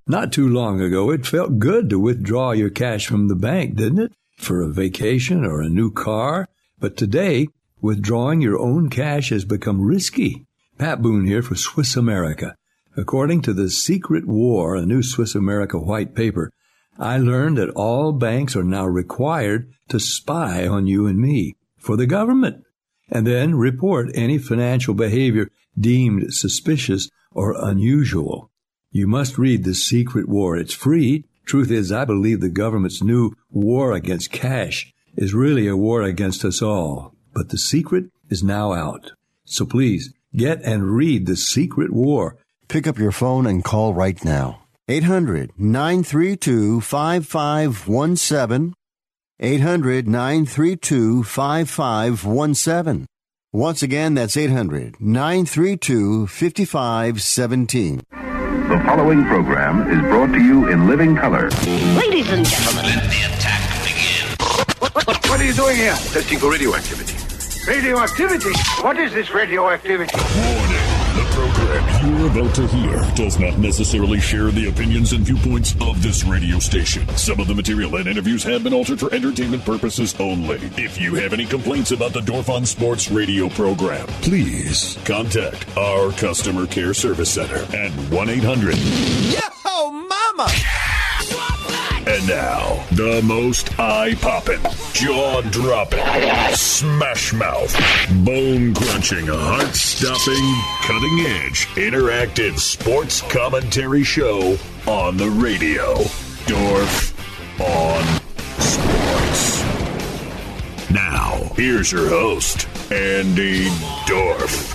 Not too long ago, it felt good to withdraw your cash from the bank, didn't it? For a vacation or a new car. But today, withdrawing your own cash has become risky. Pat Boone here for Swiss America. According to The Secret War, a new Swiss America white paper, I learned that all banks are now required to spy on you and me for the government, and then report any financial behavior deemed suspicious or unusual. You must read The Secret War. It's free. Truth is, I believe the government's new war against cash is really a war against us all. But the secret is now out. So please, get and read The Secret War. Pick up your phone and call right now. 800-932-5517. 800-932-5517. Once again, that's 800-932-5517. The following program is brought to you in living color. Ladies and gentlemen, let the attack begin. What are you doing here? Testing for radioactivity. Radioactivity? What is this radioactivity? Warning. The program you're about to hear does not necessarily share the opinions and viewpoints of this radio station. Some of the material and interviews have been altered for entertainment purposes only. If you have any complaints about the Dorf on Sports radio program, please contact our customer care service center at 1-800. Yo, mama! And now, the most eye-popping, jaw-dropping, smash-mouth, bone-crunching, heart-stopping, cutting-edge, interactive sports commentary show on the radio. Dorf on Sports. Now, here's your host, Andy Dorf.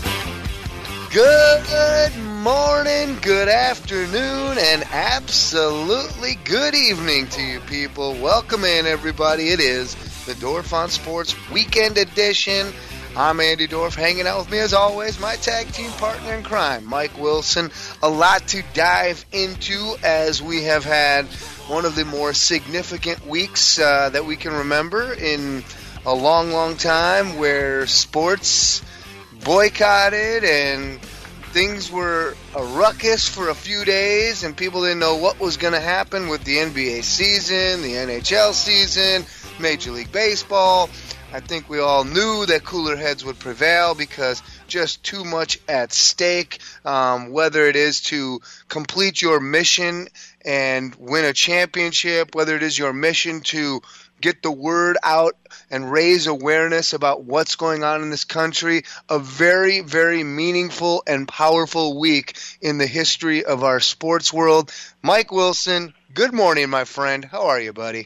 Good morning, good afternoon, and absolutely good evening to you people. Welcome in, everybody. It is the Dorf on Sports Weekend Edition. I'm Andy Dorf. Hanging out with me, as always, my tag team partner in crime, Mike Wilson. A lot to dive into as we have had one of the more significant weeks that we can remember in a long, long time, where sports boycotted and things were a ruckus for a few days, and people didn't know what was going to happen with the NBA season, the NHL season, Major League Baseball. I think we all knew that cooler heads would prevail because just too much at stake, whether it is to complete your mission and win a championship, whether it is your mission to get the word out and raise awareness about what's going on in this country. A very, very meaningful and powerful week in the history of our sports world. Mike Wilson, good morning, my friend. How are you, buddy?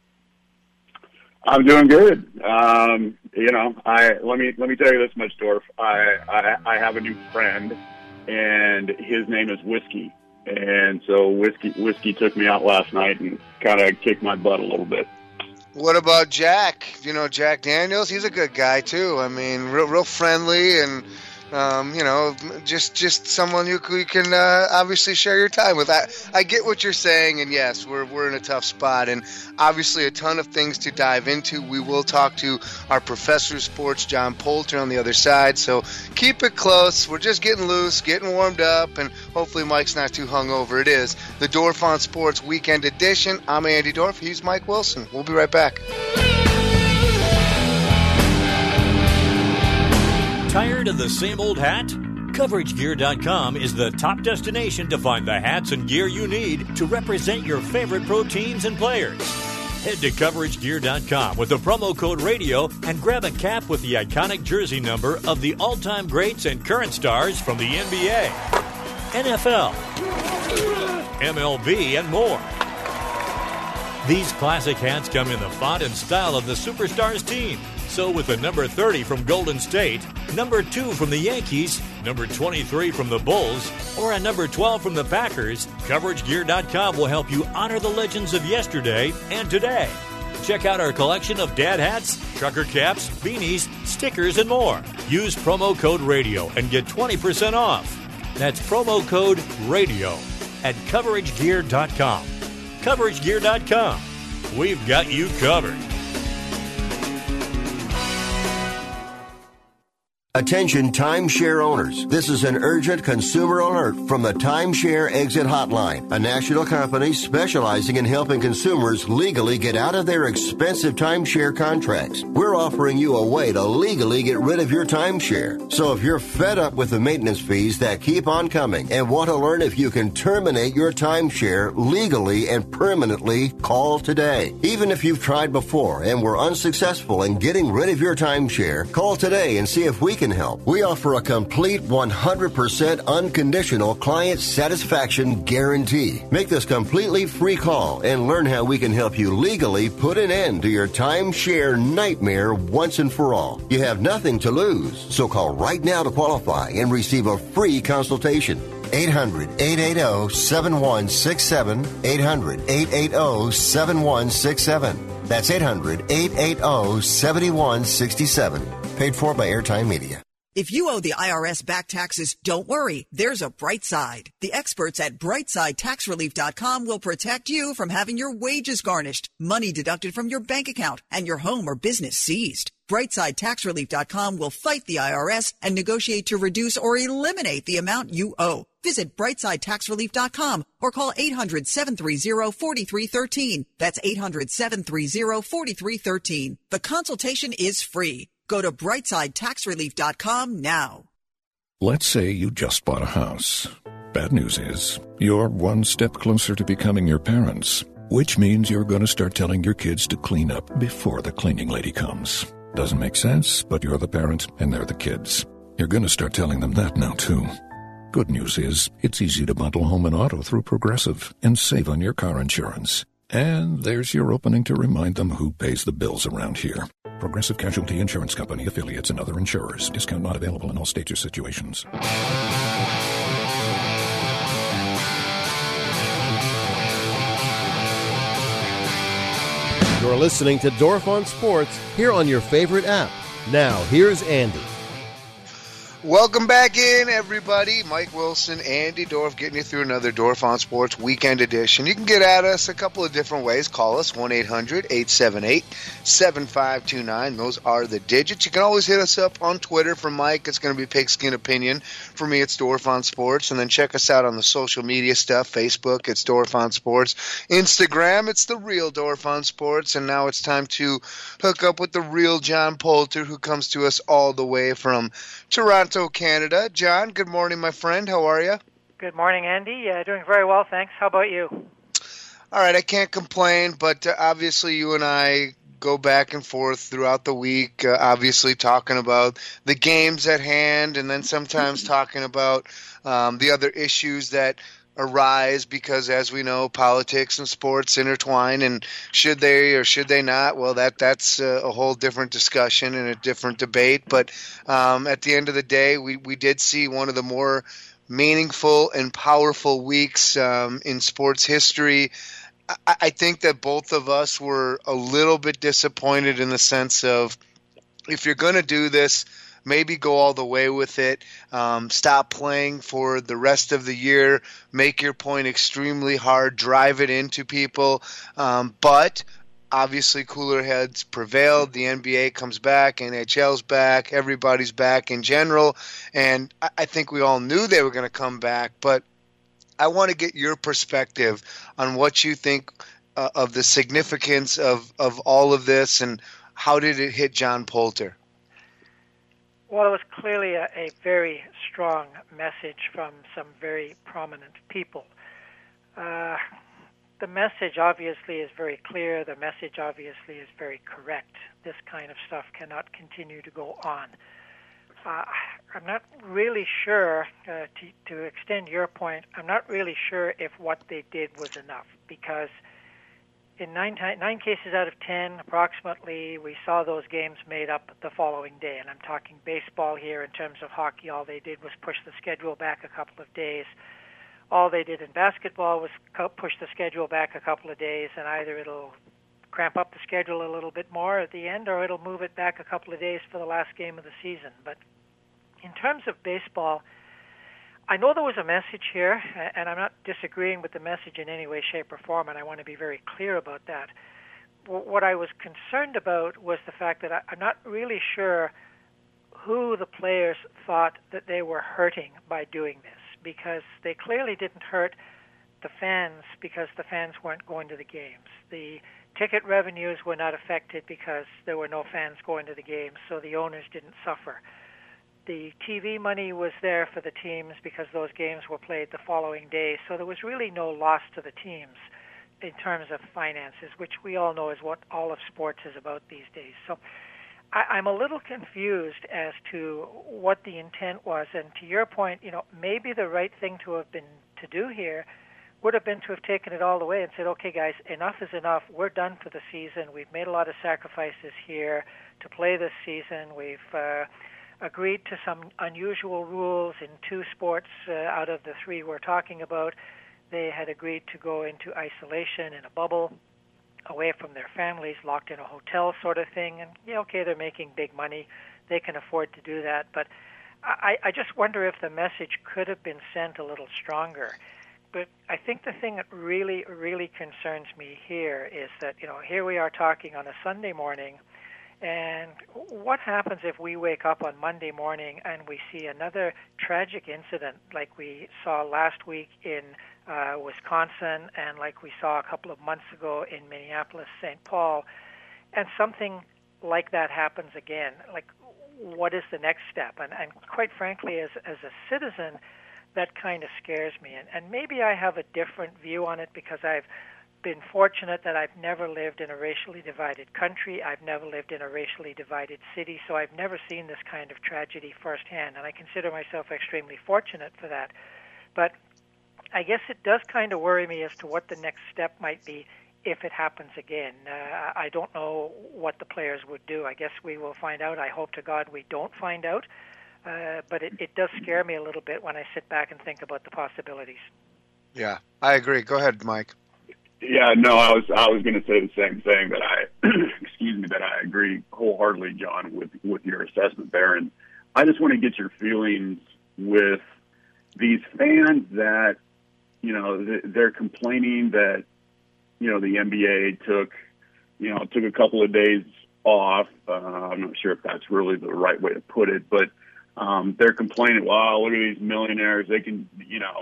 I'm doing good. Let me tell you this much, Dorf. I have a new friend, and his name is Whiskey. And so Whiskey took me out last night and kind of kicked my butt a little bit. What about Jack? You know, Jack Daniels? He's a good guy, too. I mean, real friendly and, just someone you can obviously share your time with. I get what you're saying, and yes, we're in a tough spot, and obviously a ton of things to dive into. We will talk to our professor of sports, John Poulter, on the other side, so keep it close. We're just getting loose, getting warmed up, and hopefully Mike's not too hungover. It is the Dorf on Sports Weekend Edition. I'm Andy Dorf. He's Mike Wilson. We'll be right back. Tired of the same old hat? CoverageGear.com is the top destination to find the hats and gear you need to represent your favorite pro teams and players. Head to CoverageGear.com with the promo code RADIO and grab a cap with the iconic jersey number of the all-time greats and current stars from the NBA, NFL, MLB, and more. These classic hats come in the font and style of the Superstars team. So with the number 30 from Golden State, number 2 from the Yankees, number 23 from the Bulls, or a number 12 from the Packers, CoverageGear.com will help you honor the legends of yesterday and today. Check out our collection of dad hats, trucker caps, beanies, stickers, and more. Use promo code RADIO and get 20% off. That's promo code RADIO at CoverageGear.com. CoverageGear.com. We've got you covered. Attention timeshare owners. This is an urgent consumer alert from the Timeshare Exit Hotline, a national company specializing in helping consumers legally get out of their expensive timeshare contracts. We're offering you a way to legally get rid of your timeshare. So if you're fed up with the maintenance fees that keep on coming and want to learn if you can terminate your timeshare legally and permanently, call today. Even if you've tried before and were unsuccessful in getting rid of your timeshare, call today and see if we can help. We offer a complete 100% unconditional client satisfaction guarantee. Make this completely free call and learn how we can help you legally put an end to your timeshare nightmare once and for all. You have nothing to lose, so call right now to qualify and receive a free consultation. 800-880-7167. 800-880-7167. That's 800-880-7167. Paid for by Airtime Media. If you owe the IRS back taxes, don't worry. There's a bright side. The experts at BrightSideTaxRelief.com will protect you from having your wages garnished, money deducted from your bank account, and your home or business seized. BrightSideTaxRelief.com will fight the IRS and negotiate to reduce or eliminate the amount you owe. Visit BrightSideTaxRelief.com or call 800-730-4313. That's 800-730-4313. The consultation is free. Go to BrightSideTaxRelief.com now. Let's say you just bought a house. Bad news is, you're one step closer to becoming your parents, which means you're going to start telling your kids to clean up before the cleaning lady comes. Doesn't make sense, but you're the parent and they're the kids. You're going to start telling them that now, too. Good news is, it's easy to bundle home and auto through Progressive and save on your car insurance. And there's your opening to remind them who pays the bills around here. Progressive Casualty Insurance Company, affiliates, and other insurers. Discount not available in all states or situations. You're listening to Dorf on Sports here on your favorite app. Now, here's Andy. Welcome back in, everybody. Mike Wilson, Andy Dorf, getting you through another Dorf on Sports Weekend Edition. You can get at us a couple of different ways. Call us, 1-800-878-7529. Those are the digits. You can always hit us up on Twitter. For Mike, it's going to be Pigskin Opinion. For me, it's Dorf on Sports. And then check us out on the social media stuff. Facebook, it's Dorf on Sports. Instagram, it's The Real Dorf on Sports. And now it's time to hook up with the real John Poulter, who comes to us all the way from Toronto, Canada. John, good morning, my friend. How are you? Good morning, Andy. Doing very well, thanks. How about you? All right, I can't complain, but obviously you and I go back and forth throughout the week, obviously talking about the games at hand and then sometimes talking about the other issues that arise because, as we know, politics and sports intertwine, and should they or should they not? Well, that's a whole different discussion and a different debate. But at the end of the day, we did see one of the more meaningful and powerful weeks in sports history. I think that both of us were a little bit disappointed in the sense of, if you're going to do this, maybe go all the way with it. Stop playing for the rest of the year. Make your point extremely hard. Drive it into people. But obviously cooler heads prevailed. The NBA comes back. NHL's back. Everybody's back in general. And I think we all knew they were going to come back. But I want to get your perspective on what you think of the significance of all of this, and how did it hit John Poulter? Well, it was clearly a very strong message from some very prominent people. The message obviously is very clear. The message obviously is very correct. This kind of stuff cannot continue to go on. I'm not really sure, to extend your point, I'm not really sure if what they did was enough, because in 9 cases out of 10, approximately, we saw those games made up the following day. And I'm talking baseball here. In terms of hockey, all they did was push the schedule back a couple of days. All they did in basketball was push the schedule back a couple of days, and either it'll cramp up the schedule a little bit more at the end, or it'll move it back a couple of days for the last game of the season. But in terms of baseball, I know there was a message here, and I'm not disagreeing with the message in any way, shape, or form, and I want to be very clear about that. What I was concerned about was the fact that I'm not really sure who the players thought that they were hurting by doing this, because they clearly didn't hurt the fans because the fans weren't going to the games. The ticket revenues were not affected because there were no fans going to the games, so the owners didn't suffer. The TV money was there for the teams because those games were played the following day, so there was really no loss to the teams in terms of finances, which we all know is what all of sports is about these days. So I'm a little confused as to what the intent was, and to your point, maybe the right thing to do here would have been to have taken it all the way and said, okay, guys, enough is enough. We're done for the season. We've made a lot of sacrifices here to play this season. We've agreed to some unusual rules in 2 sports out of the 3 we're talking about. They had agreed to go into isolation in a bubble, away from their families, locked in a hotel sort of thing. And, okay, they're making big money. They can afford to do that. But I just wonder if the message could have been sent a little stronger. But I think the thing that really, really concerns me here is that, here we are talking on a Sunday morning, and what happens if we wake up on Monday morning and we see another tragic incident like we saw last week in Wisconsin and like we saw a couple of months ago in Minneapolis, St. Paul, and something like that happens again? Like, what is the next step? And quite frankly, as a citizen, that kind of scares me. And maybe I have a different view on it because I've been fortunate that I've never lived in a racially divided country. I've never lived in a racially divided city, so I've never seen this kind of tragedy firsthand, and I consider myself extremely fortunate for that. But I guess it does kind of worry me as to what the next step might be if it happens again. I don't know what the players would do. I guess we will find out. I hope to God we don't find out. But it does scare me a little bit when I sit back and think about the possibilities. Yeah, I agree. Go ahead, Mike. Yeah, no, I was going to say the same thing, that that I agree wholeheartedly, John, with your assessment there. And I just want to get your feelings with these fans that, they're complaining that, the NBA took a couple of days off. I'm not sure if that's really the right way to put it, but they're complaining, wow, look at these millionaires. They can,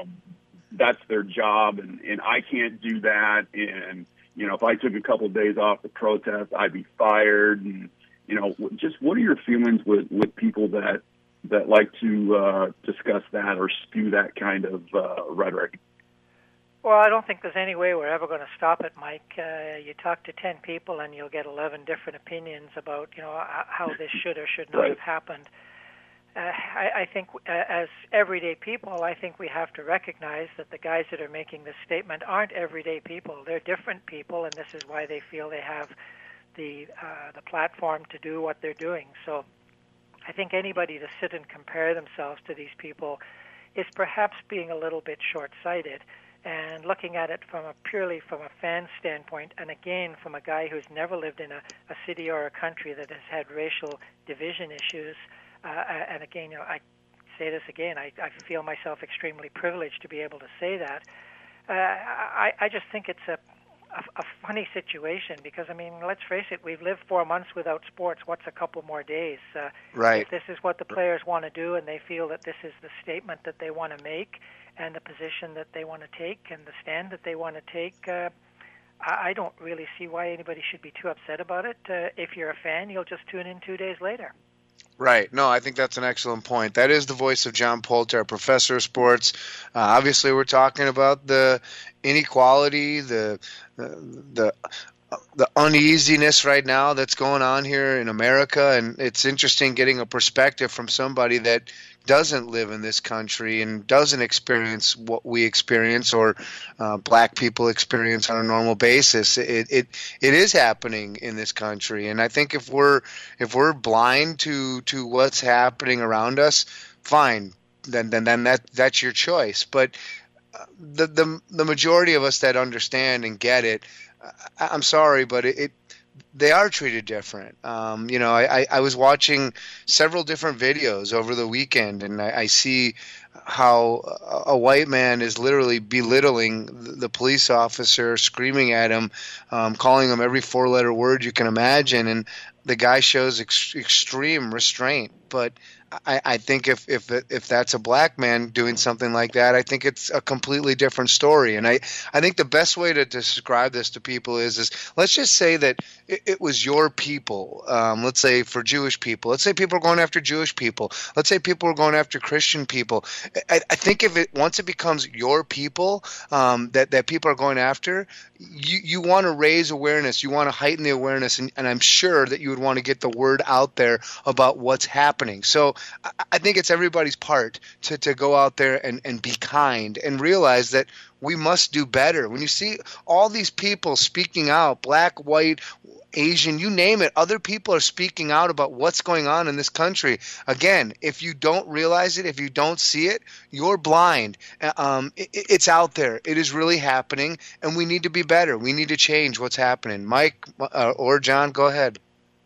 that's their job, and I can't do that. And, if I took a couple of days off to protest, I'd be fired. And, just what are your feelings with people that like to discuss that or spew that kind of rhetoric? Well, I don't think there's any way we're ever going to stop it, Mike. You talk to 10 people and you'll get 11 different opinions about, how this should or should not have happened. I think as everyday people, I think we have to recognize that the guys that are making this statement aren't everyday people. They're different people, and this is why they feel they have the platform to do what they're doing. So I think anybody to sit and compare themselves to these people is perhaps being a little bit short-sighted and looking at it purely from a fan standpoint, and again from a guy who's never lived in a city or a country that has had racial division issues. And again, I say this again, I feel myself extremely privileged to be able to say that. I just think it's a funny situation because, let's face it, we've lived 4 months without sports. What's a couple more days? Right. If this is what the players want to do and they feel that this is the statement that they want to make and the position that they want to take and the stand that they want to take, I don't really see why anybody should be too upset about it. If you're a fan, you'll just tune in 2 days later. Right. No, I think that's an excellent point. That is the voice of John Poulter, professor of sports. Obviously, we're talking about the inequality, the uneasiness right now that's going on here in America, and it's interesting getting a perspective from somebody that doesn't live in this country and doesn't experience what we experience or black people experience on a normal basis. It is happening in this country, and I think if we're blind to what's happening around us, fine, then that's your choice. But the majority of us that understand and get it, I'm sorry, but they are treated different. I was watching several different videos over the weekend, and I see how a white man is literally belittling the police officer, screaming at him, calling him every four-letter word you can imagine, and the guy shows extreme restraint. But I think if that's a black man doing something like that, I think it's a completely different story. And I think the best way to describe this to people is let's just say that it was your people. Let's say for Jewish people. Let's say people are going after Jewish people. Let's say people are going after Christian people. I think once it becomes your people that people are going after, you want to raise awareness. You want to heighten the awareness, and I'm sure that you would want to get the word out there about what's happening. So I think it's everybody's part to go out there and be kind and realize that we must do better. When you see all these people speaking out, black, white, Asian, you name it, other people are speaking out about what's going on in this country. Again, if you don't realize it, if you don't see it, you're blind. It's out there. It is really happening, and we need to be better. We need to change what's happening. Mike or John, go ahead.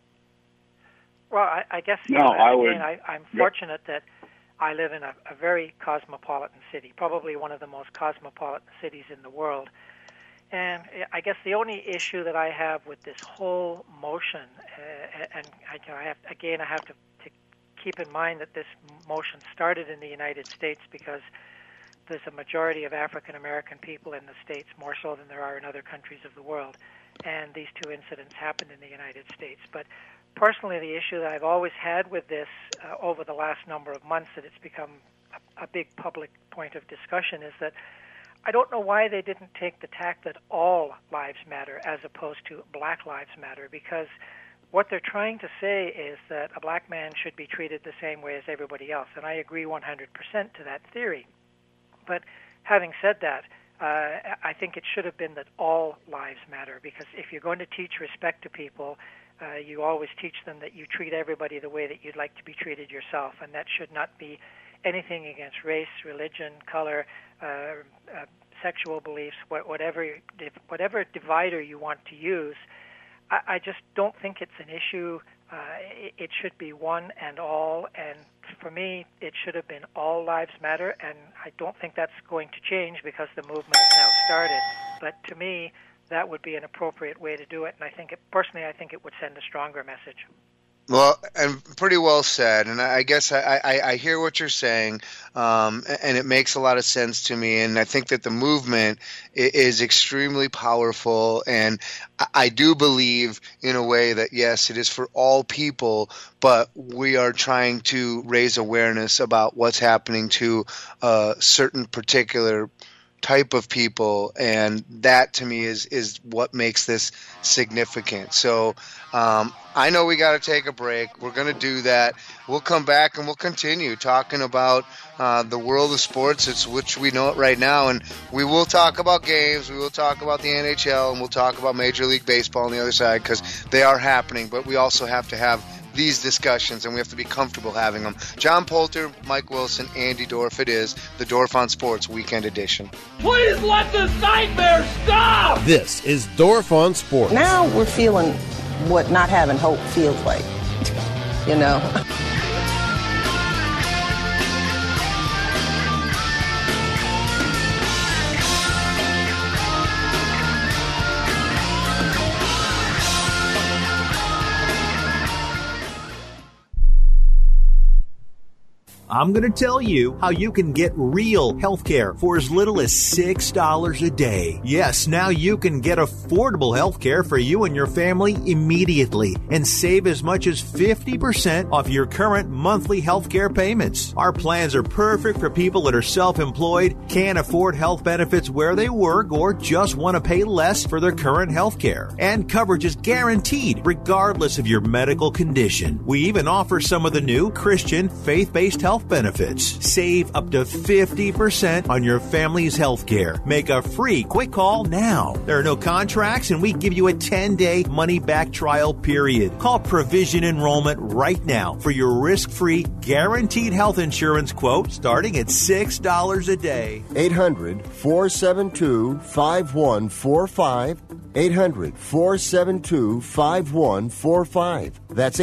Well, I guess I'm fortunate that I live in a very cosmopolitan city, probably one of the most cosmopolitan cities in the world. And I guess the only issue that I have with this whole motion, and I have to keep in mind that this motion started in the United States because there's a majority of African American people in the States, more so than there are in other countries of the world. And these two incidents happened in the United States. But personally, the issue that I've always had with this over the last number of months that it's become a big public point of discussion is that I don't know why they didn't take the tack that all lives matter as opposed to Black Lives Matter, because what they're trying to say is that a black man should be treated the same way as everybody else, and I agree 100% to that theory. But having said that, I think it should have been that all lives matter, because if you're going to teach respect to people, you always teach them that you treat everybody the way that you'd like to be treated yourself, and that should not be anything against race, religion, color, sexual beliefs, whatever divider you want to use. I just don't think it's an issue. It should be one and all, and for me, it should have been all lives matter, and I don't think that's going to change because the movement has now started. But to me, that would be an appropriate way to do it, and I think it would send a stronger message. Well, and pretty well said, and I guess I hear what you're saying, and it makes a lot of sense to me, and I think that the movement is extremely powerful, and I do believe in a way that, yes, it is for all people, but we are trying to raise awareness about what's happening to a certain particular type of people, and that to me is what makes this significant. So I know we got to take a break. We're going to do that. We'll come back and we'll continue talking about the world of sports. It's which we know it right now, and we will talk about games. We will talk about the NHL, and we'll talk about Major League Baseball on the other side because they are happening, but we also have to have these discussions, and we have to be comfortable having them. John Poulter, Mike Wilson, Andy Dorff. It is the Dorff on Sports Weekend Edition. Please let this nightmare stop! This is Dorff on Sports. Now we're feeling what not having hope feels like, you know? I'm going to tell you how you can get real health care for as little as $6 a day. Yes, now you can get affordable health care for you and your family immediately and save as much as 50% off your current monthly health care payments. Our plans are perfect for people that are self-employed, can't afford health benefits where they work, or just want to pay less for their current health care. And coverage is guaranteed regardless of your medical condition. We even offer some of the new Christian faith-based health benefits. Save up to 50% on your family's health care. Make a free quick call now. There are no contracts, and we give you a 10-day money-back trial period. Call Provision Enrollment right now for your risk-free, guaranteed health insurance quote starting at $6 a day. 800-472-5145. 800-472-5145. That's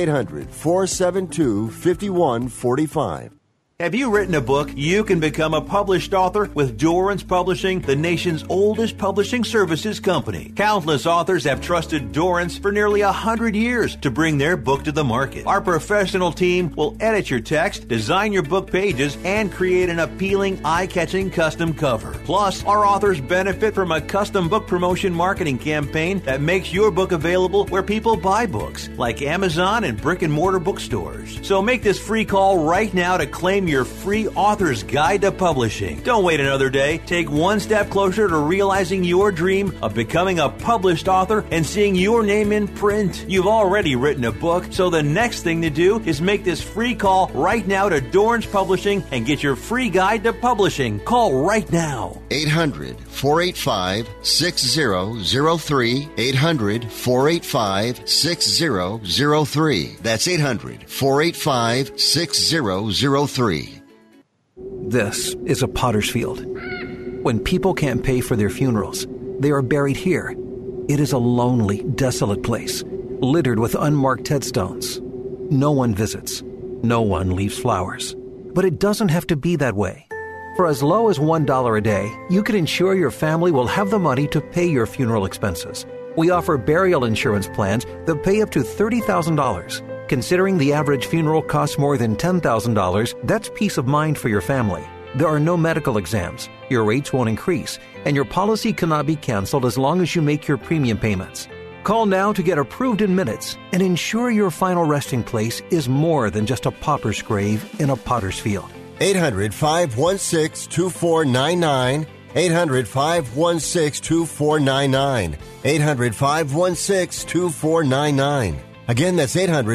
800-472-5145. Have you written a book? You can become a published author with Dorrance Publishing, the nation's oldest publishing services company. Countless authors have trusted Dorrance for nearly 100 years to bring their book to the market. Our professional team will edit your text, design your book pages, and create an appealing, eye-catching custom cover. Plus, our authors benefit from a custom book promotion marketing campaign that makes your book available where people buy books, like Amazon and brick-and-mortar bookstores. So make this free call right now to claim your free author's guide to publishing. Don't wait another day. Take one step closer to realizing your dream of becoming a published author and seeing your name in print. You've already written a book, so the next thing to do is make this free call right now to Dorrance Publishing and get your free guide to publishing. Call right now. 800-485-6003. 800-485-6003. That's 800-485-6003. This is a potter's field. When people can't pay for their funerals, they are buried here. It is a lonely, desolate place, littered with unmarked headstones. No one visits. No one leaves flowers. But it doesn't have to be that way. For as low as $1 a day, you can ensure your family will have the money to pay your funeral expenses. We offer burial insurance plans that pay up to $30,000. Considering the average funeral costs more than $10,000, that's peace of mind for your family. There are no medical exams, your rates won't increase, and your policy cannot be canceled as long as you make your premium payments. Call now to get approved in minutes and ensure your final resting place is more than just a pauper's grave in a potter's field. 800-516-2499. 800-516-2499. 800-516-2499. Again, that's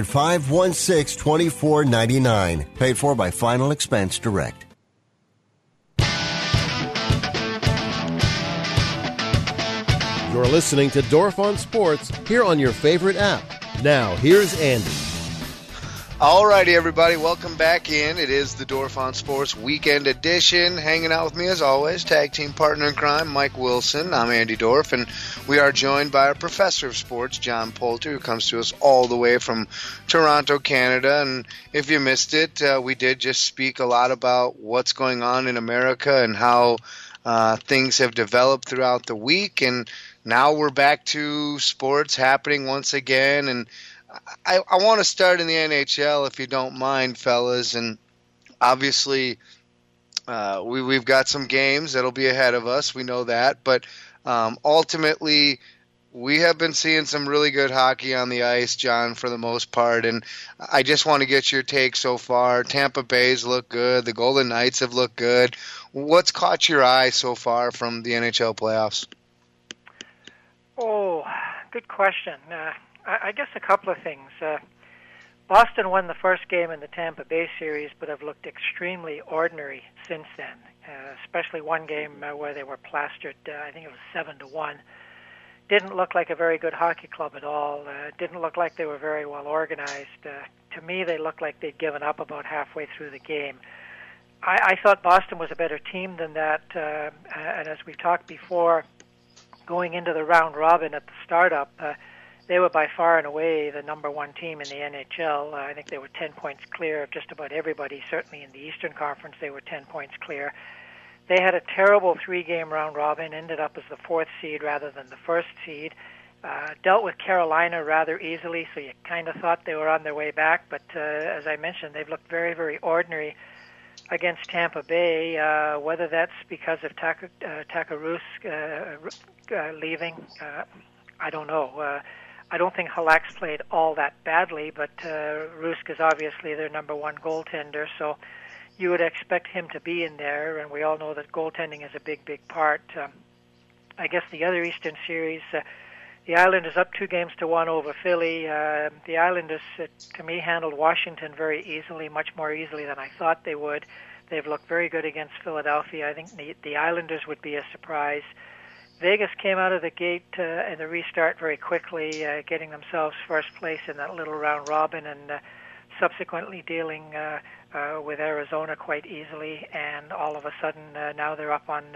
800-516-2499. Paid for by Final Expense Direct. You're listening to Dorf on Sports here on your favorite app. Now, here's Andy. Alrighty, everybody, welcome back in. It is the Dorf on Sports Weekend Edition. Hanging out with me, as always, tag team partner in crime, Mike Wilson. I'm Andy Dorf, and we are joined by our professor of sports, John Poulter, who comes to us all the way from Toronto, Canada. And if you missed it, we did just speak a lot about what's going on in America and how things have developed throughout the week. And now we're back to sports happening once again, and I want to start in the NHL, if you don't mind, fellas. And obviously, we've got some games that'll be ahead of us. We know that. But ultimately, we have been seeing some really good hockey on the ice, John, for the most part. And I just want to get your take so far. Tampa Bay's look good. The Golden Knights have looked good. What's caught your eye so far from the NHL playoffs? Oh, good question. I guess a couple of things. Boston won the first game in the Tampa Bay series, but have looked extremely ordinary since then, especially one game where they were plastered, I think it was 7-1. Didn't look like a very good hockey club at all. Didn't look like they were very well organized. To me, they looked like they'd given up about halfway through the game. I thought Boston was a better team than that, and as we've talked before, going into the round robin at the startup, they were by far and away the number one team in the NHL. I think they were 10 points clear of just about everybody. Certainly in the Eastern Conference, they were 10 points clear. They had a terrible three-game round robin, ended up as the fourth seed rather than the first seed. Dealt with Carolina rather easily, so you kind of thought they were on their way back. But as I mentioned, they've looked very, very ordinary against Tampa Bay. Whether that's because of Takarus leaving, I don't know. I don't think Halak's played all that badly, but Rusk is obviously their number one goaltender, so you would expect him to be in there, and we all know that goaltending is a big, big part. I guess the other Eastern series, the Islanders up 2-1 over Philly. The Islanders, to me, handled Washington very easily, much more easily than I thought they would. They've looked very good against Philadelphia. I think the Islanders would be a surprise. Vegas came out of the gate in the restart very quickly, getting themselves first place in that little round robin and subsequently dealing with Arizona quite easily. And all of a sudden, now they're up on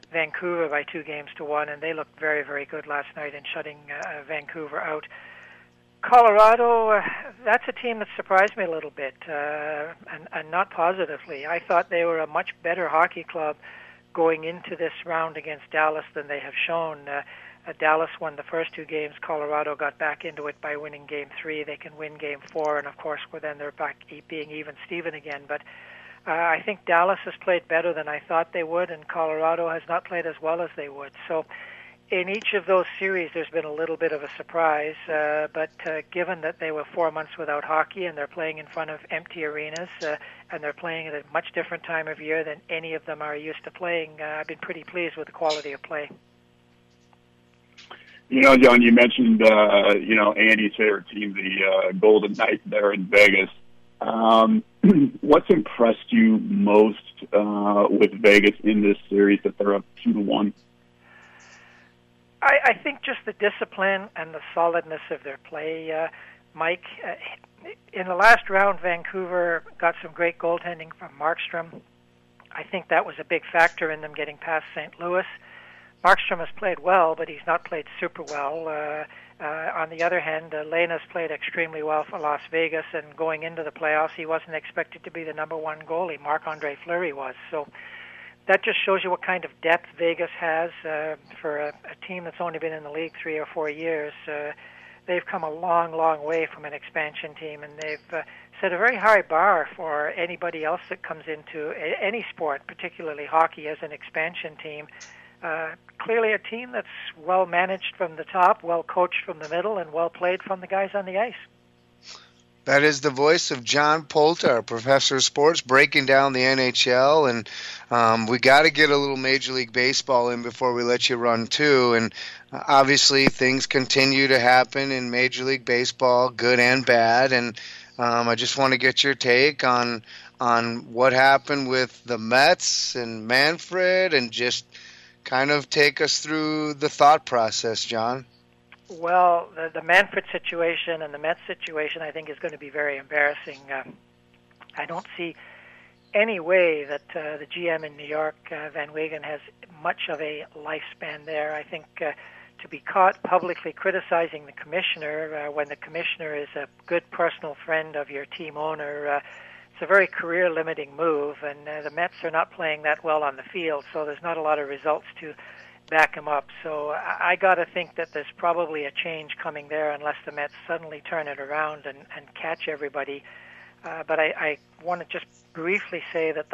Vancouver by 2-1, and they looked very, very good last night in shutting Vancouver out. Colorado, that's a team that surprised me a little bit, and not positively. I thought they were a much better hockey club going into this round against Dallas than they have shown. Dallas won the first 2 games. Colorado got back into it by winning Game 3. They can win Game 4, and of course, then they're back being even Steven again. But I think Dallas has played better than I thought they would, and Colorado has not played as well as they would. So in each of those series, there's been a little bit of a surprise, but given that they were 4 months without hockey and they're playing in front of empty arenas and they're playing at a much different time of year than any of them are used to playing, I've been pretty pleased with the quality of play. You know, John, you mentioned, Andy's favorite team, the Golden Knights there in Vegas. What's impressed you most with Vegas in this series that they're up 2-1? I think just the discipline and the solidness of their play, Mike. In the last round, Vancouver got some great goaltending from Markstrom. I think that was a big factor in them getting past St. Louis. Markstrom has played well, but he's not played super well. On the other hand, Lena's played extremely well for Las Vegas, and going into the playoffs, he wasn't expected to be the number 1 goalie. Marc-Andre Fleury was. So that just shows you what kind of depth Vegas has for a team that's only been in the league 3 or 4 years. They've come a long, long way from an expansion team, and they've set a very high bar for anybody else that comes into any sport, particularly hockey, as an expansion team. Clearly a team that's well managed from the top, well coached from the middle, and well played from the guys on the ice. That is the voice of John Polta, our professor of sports, breaking down the NHL. And we got to get a little Major League Baseball in before we let you run too. And obviously things continue to happen in Major League Baseball, good and bad. And I just want to get your take on what happened with the Mets and Manfred, and just kind of take us through the thought process, John. Well, the Manfred situation and the Mets situation, I think, is going to be very embarrassing. I don't see any way that the GM in New York, Van Wegen, has much of a lifespan there. I think to be caught publicly criticizing the commissioner when the commissioner is a good personal friend of your team owner, it's a very career-limiting move, and the Mets are not playing that well on the field, so there's not a lot of results to back him up. So I got to think that there's probably a change coming there unless the Mets suddenly turn it around and catch everybody. But I want to just briefly say that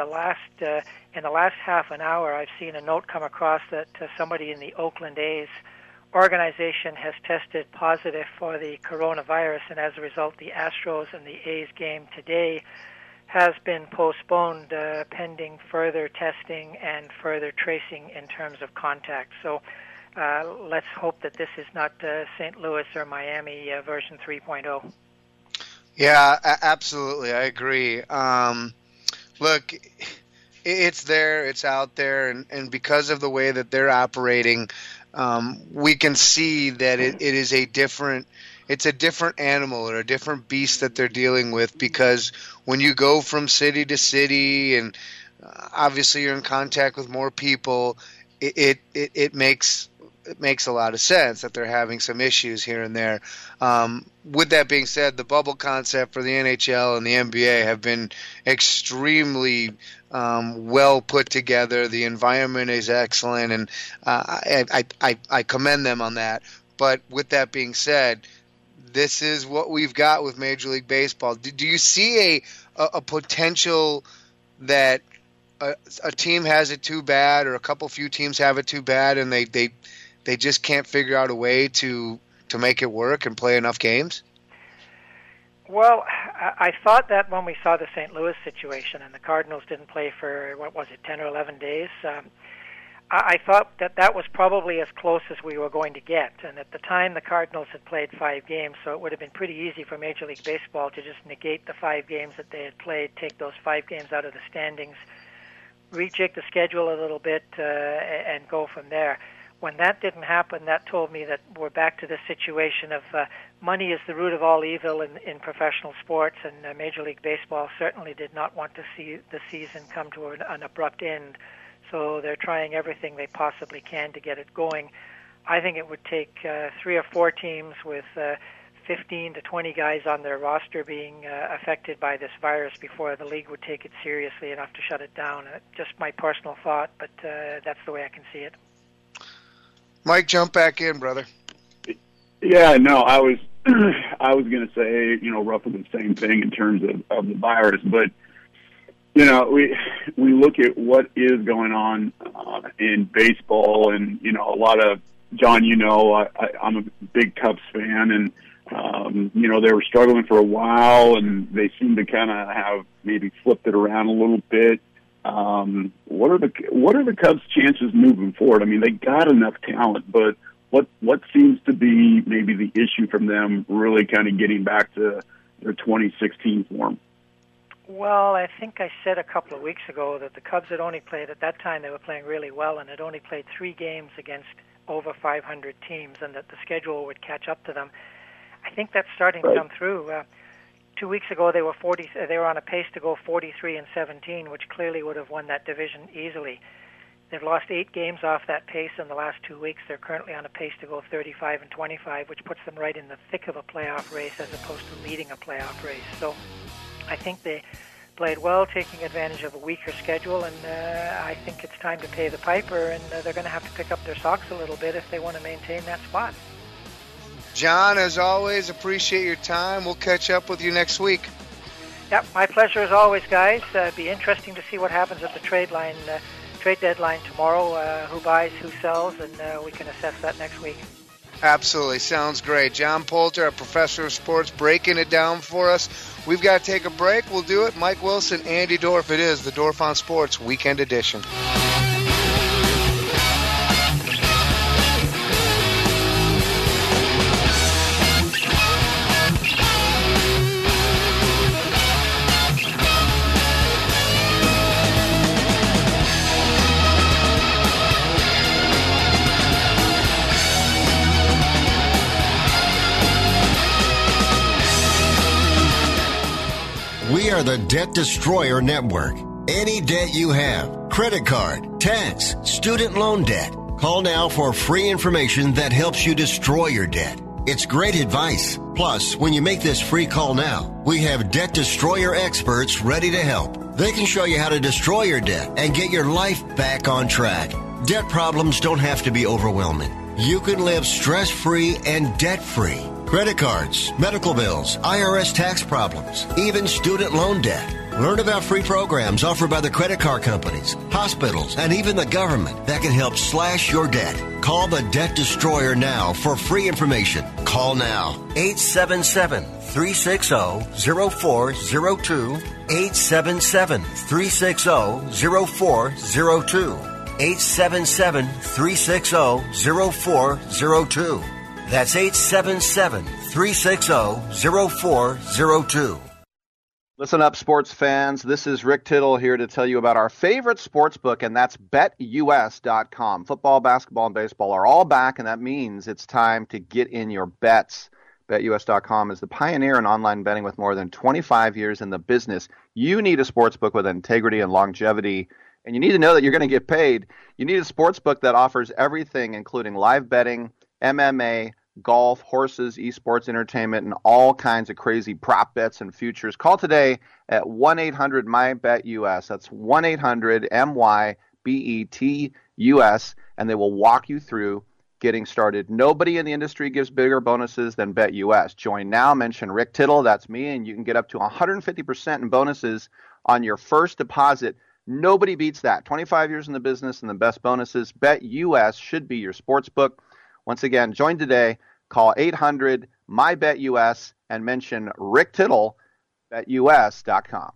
in the last half an hour, I've seen a note come across that somebody in the Oakland A's organization has tested positive for the coronavirus, and as a result, the Astros and the A's game today has been postponed pending further testing and further tracing in terms of contact. So let's hope that this is not St. Louis or Miami version 3.0. Yeah, absolutely. I agree. Look, it's there, it's out there, and because of the way that they're operating, we can see that it is it's a different animal or a different beast that they're dealing with, because when you go from city to city and obviously you're in contact with more people, it makes a lot of sense that they're having some issues here and there. With that being said, the bubble concept for the NHL and the NBA have been extremely well put together. The environment is excellent, and I commend them on that. But with that being said, this is what we've got with Major League Baseball. Do you see a potential that a team has it too bad, or a few teams have it too bad, and they just can't figure out a way to make it work and play enough games? Well, I thought that when we saw the St. Louis situation and the Cardinals didn't play for, 10 or 11 days, I thought that was probably as close as we were going to get. And at the time, the Cardinals had played 5 games, so it would have been pretty easy for Major League Baseball to just negate the 5 games that they had played, take those 5 games out of the standings, rejig the schedule a little bit, and go from there. When that didn't happen, that told me that we're back to the situation of money is the root of all evil in professional sports, and Major League Baseball certainly did not want to see the season come to an abrupt end. So they're trying everything they possibly can to get it going. I think it would take 3 or 4 teams with 15 to 20 guys on their roster being affected by this virus before the league would take it seriously enough to shut it down. Just my personal thought, but that's the way I can see it. Mike, jump back in, brother. Yeah, no, I was going to say, roughly the same thing in terms of the virus, but we look at what is going on in baseball, and a lot of John. I'm a big Cubs fan, and they were struggling for a while, and they seem to kind of have maybe flipped it around a little bit. What are the Cubs' chances moving forward? I mean, they got enough talent, but what seems to be maybe the issue from them really kind of getting back to their 2016 form? Well, I think I said a couple of weeks ago that the Cubs had only played, at that time they were playing really well, and had only played 3 games against over 500 teams, and that the schedule would catch up to them. I think that's starting to come through. 2 weeks ago they were on a pace to go 43-17, which clearly would have won that division easily. They've lost 8 games off that pace in the last 2 weeks. They're currently on a pace to go 35-25, which puts them right in the thick of a playoff race as opposed to leading a playoff race. So I think they played well, taking advantage of a weaker schedule, and I think it's time to pay the piper, and they're going to have to pick up their socks a little bit if they want to maintain that spot. John, as always, appreciate your time. We'll catch up with you next week. Yep, my pleasure as always, guys. Be interesting to see what happens at the trade deadline tomorrow, who buys, who sells, and we can assess that next week. Absolutely. Sounds great. John Poulter, a professor of sports, breaking it down for us. We've got to take a break. We'll do it. Mike Wilson, Andy Dorf. It is the Dorf on Sports Weekend Edition. We are the Debt Destroyer Network. Any debt you have, credit card, tax, student loan debt, call now for free information that helps you destroy your debt. It's great advice. Plus, when you make this free call now, we have Debt Destroyer experts ready to help. They can show you how to destroy your debt and get your life back on track. Debt problems don't have to be overwhelming. You can live stress-free and debt-free. Credit cards, medical bills, IRS tax problems, even student loan debt. Learn about free programs offered by the credit card companies, hospitals, and even the government that can help slash your debt. Call the Debt Destroyer now for free information. Call now. 877-360-0402. 877-360-0402. 877-360-0402. That's 877-360-0402. Listen up, sports fans. This is Rick Tittle here to tell you about our favorite sports book, and that's BetUS.com. Football, basketball, and baseball are all back, and that means it's time to get in your bets. BetUS.com is the pioneer in online betting with more than 25 years in the business. You need a sports book with integrity and longevity, and you need to know that you're going to get paid. You need a sports book that offers everything, including live betting, MMA, golf, horses, esports, entertainment, and all kinds of crazy prop bets and futures. Call today at 1-800-MYBETUS. That's 1-800-MYBETUS, and they will walk you through getting started. Nobody in the industry gives bigger bonuses than BetUS. Join now, mention Rick Tittle, that's me, and you can get up to 150% in bonuses on your first deposit. Nobody beats that. 25 years in the business and the best bonuses. BetUS should be your sports book. Once again, join today. Call 800-MYBETUS and mention Rick Tittle, BetUS.com.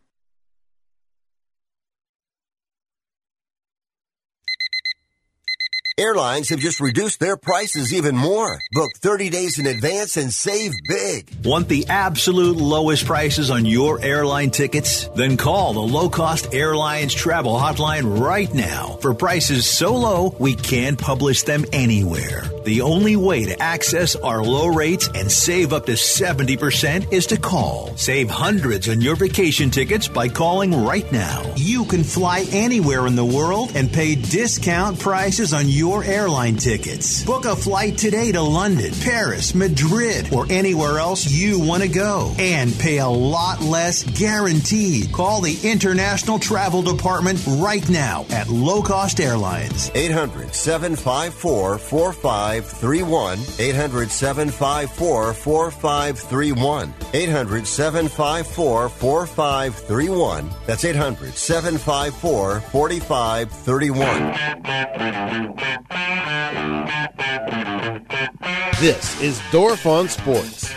Airlines have just reduced their prices even more. Book 30 days in advance and save big. Want the absolute lowest prices on your airline tickets? Then call the Low Cost Airlines Travel Hotline right now for prices so low we can't publish them anywhere. The only way to access our low rates and save up to 70% is to call. Save hundreds on your vacation tickets by calling right now. You can fly anywhere in the world and pay discount prices on your airline tickets. Book a flight today to London, Paris, Madrid, or anywhere else you want to go. And pay a lot less guaranteed. Call the International Travel Department right now at Low Cost Airlines. 800-754-4531. 800-754-4531. 800-754-4531. That's 800-754-4531. This is Dorf on Sports.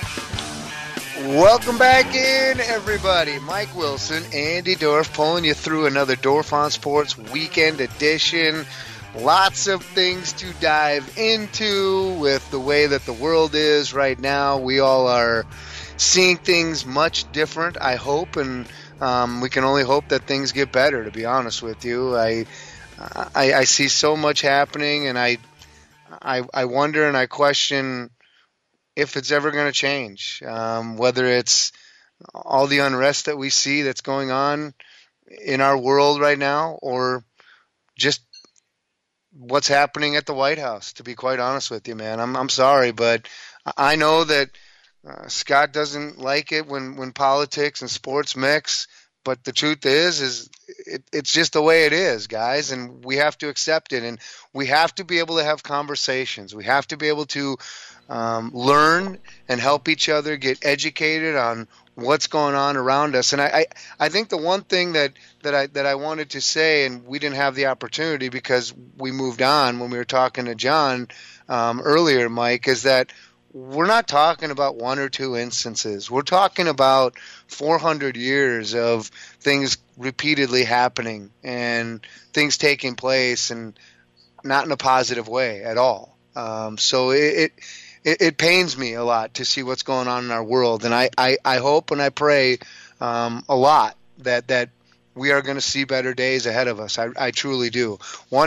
Welcome back in, everybody. Mike Wilson, Andy Dorf, pulling you through another Dorf on Sports weekend edition. Lots of things to dive into with the way that the world is right now. We all are seeing things much different, I hope, and we can only hope that things get better, to be honest with you. I see so much happening, and I wonder and I question if it's ever going to change, whether it's all the unrest that we see that's going on in our world right now, or just what's happening at the White House, to be quite honest with you, man. I'm sorry, but I know that Scott doesn't like it when politics and sports mix, but the truth is it's just the way it is, guys, and we have to accept it, and we have to be able to have conversations. We have to be able to learn and help each other get educated on what's going on around us. And I think the one thing that I wanted to say, and we didn't have the opportunity because we moved on when we were talking to John earlier, Mike, is that we're not talking about one or two instances. We're talking about 400 years of things repeatedly happening and things taking place, and not in a positive way at all. So it pains me a lot to see what's going on in our world, and I hope and I pray a lot that we are going to see better days ahead of us. I truly do.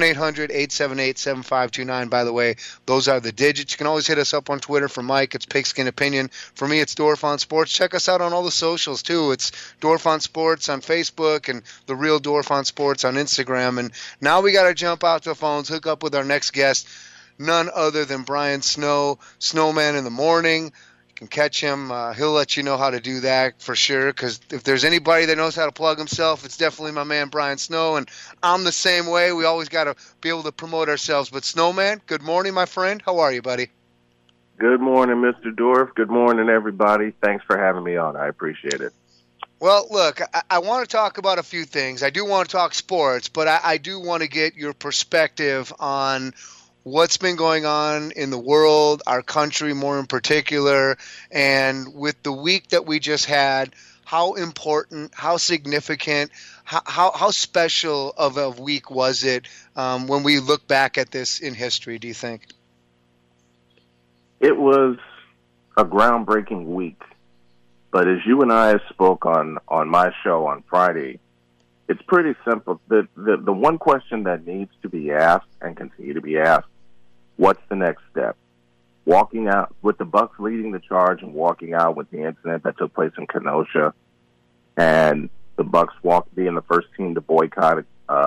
1-800-878-7529. By the way, those are the digits. You can always hit us up on Twitter. For Mike, it's Pigskin Opinion. For me, it's Dorf on Sports. Check us out on all the socials, too. It's Dorf on Sports on Facebook and The Real Dorf on Sports on Instagram. And now we got to jump out to the phones, hook up with our next guest, none other than Brian Snow, Snowman in the Morning. You can catch him. He'll let you know how to do that for sure, because if there's anybody that knows how to plug himself, it's definitely my man Brian Snow, and I'm the same way. We always got to be able to promote ourselves. But Snowman, good morning, my friend. How are you, buddy? Good morning, Mr. Dorf. Good morning, everybody. Thanks for having me on. I appreciate it. Well, look, I want to talk about a few things. I do want to talk sports, but I do want to get your perspective on what's been going on in the world, our country more in particular, and with the week that we just had, how important, how significant, how special of a week was it when we look back at this in history, do you think? It was a groundbreaking week, but as you and I spoke on my show on Friday, it's pretty simple. The one question that needs to be asked and continue to be asked, what's the next step? Walking out with the Bucs leading the charge and walking out with the incident that took place in Kenosha, and the Bucs being the first team to boycott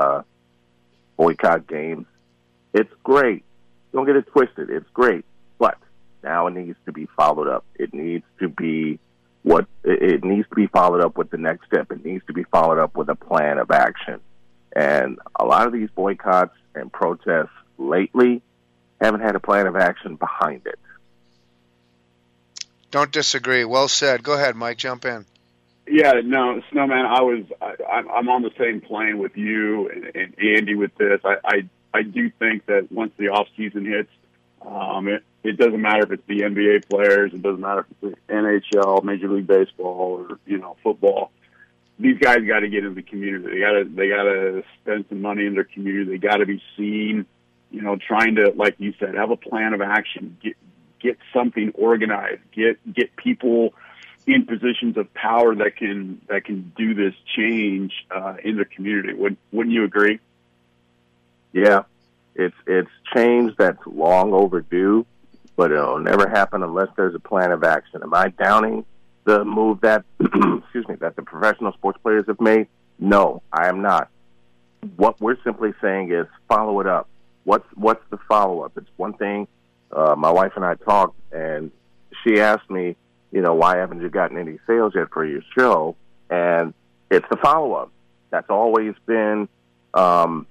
games. It's great. Don't get it twisted. It's great, but now it needs to be followed up. It needs to be followed up with the next step. It needs to be followed up with a plan of action. And a lot of these boycotts and protests lately haven't had a plan of action behind it. Don't disagree. Well said. Go ahead, Mike. Jump in. Yeah, no, Snowman, I'm on the same plane with you and Andy with this. I do think that once the off season hits, it doesn't matter if it's the NBA players, it doesn't matter if it's the NHL, Major League Baseball, or football. These guys got to get into the community. They got to spend some money in their community. They got to be seen. Trying to, like you said, have a plan of action. Get something organized. Get people in positions of power that can do this change in their community. Wouldn't you agree? Yeah, It's change that's long overdue, but it'll never happen unless there's a plan of action. Am I downing the move that that the professional sports players have made? No, I am not. What we're simply saying is follow it up. What's the follow-up? It's one thing. My wife and I talked, and she asked me, why haven't you gotten any sales yet for your show? And it's the follow-up. That's always been my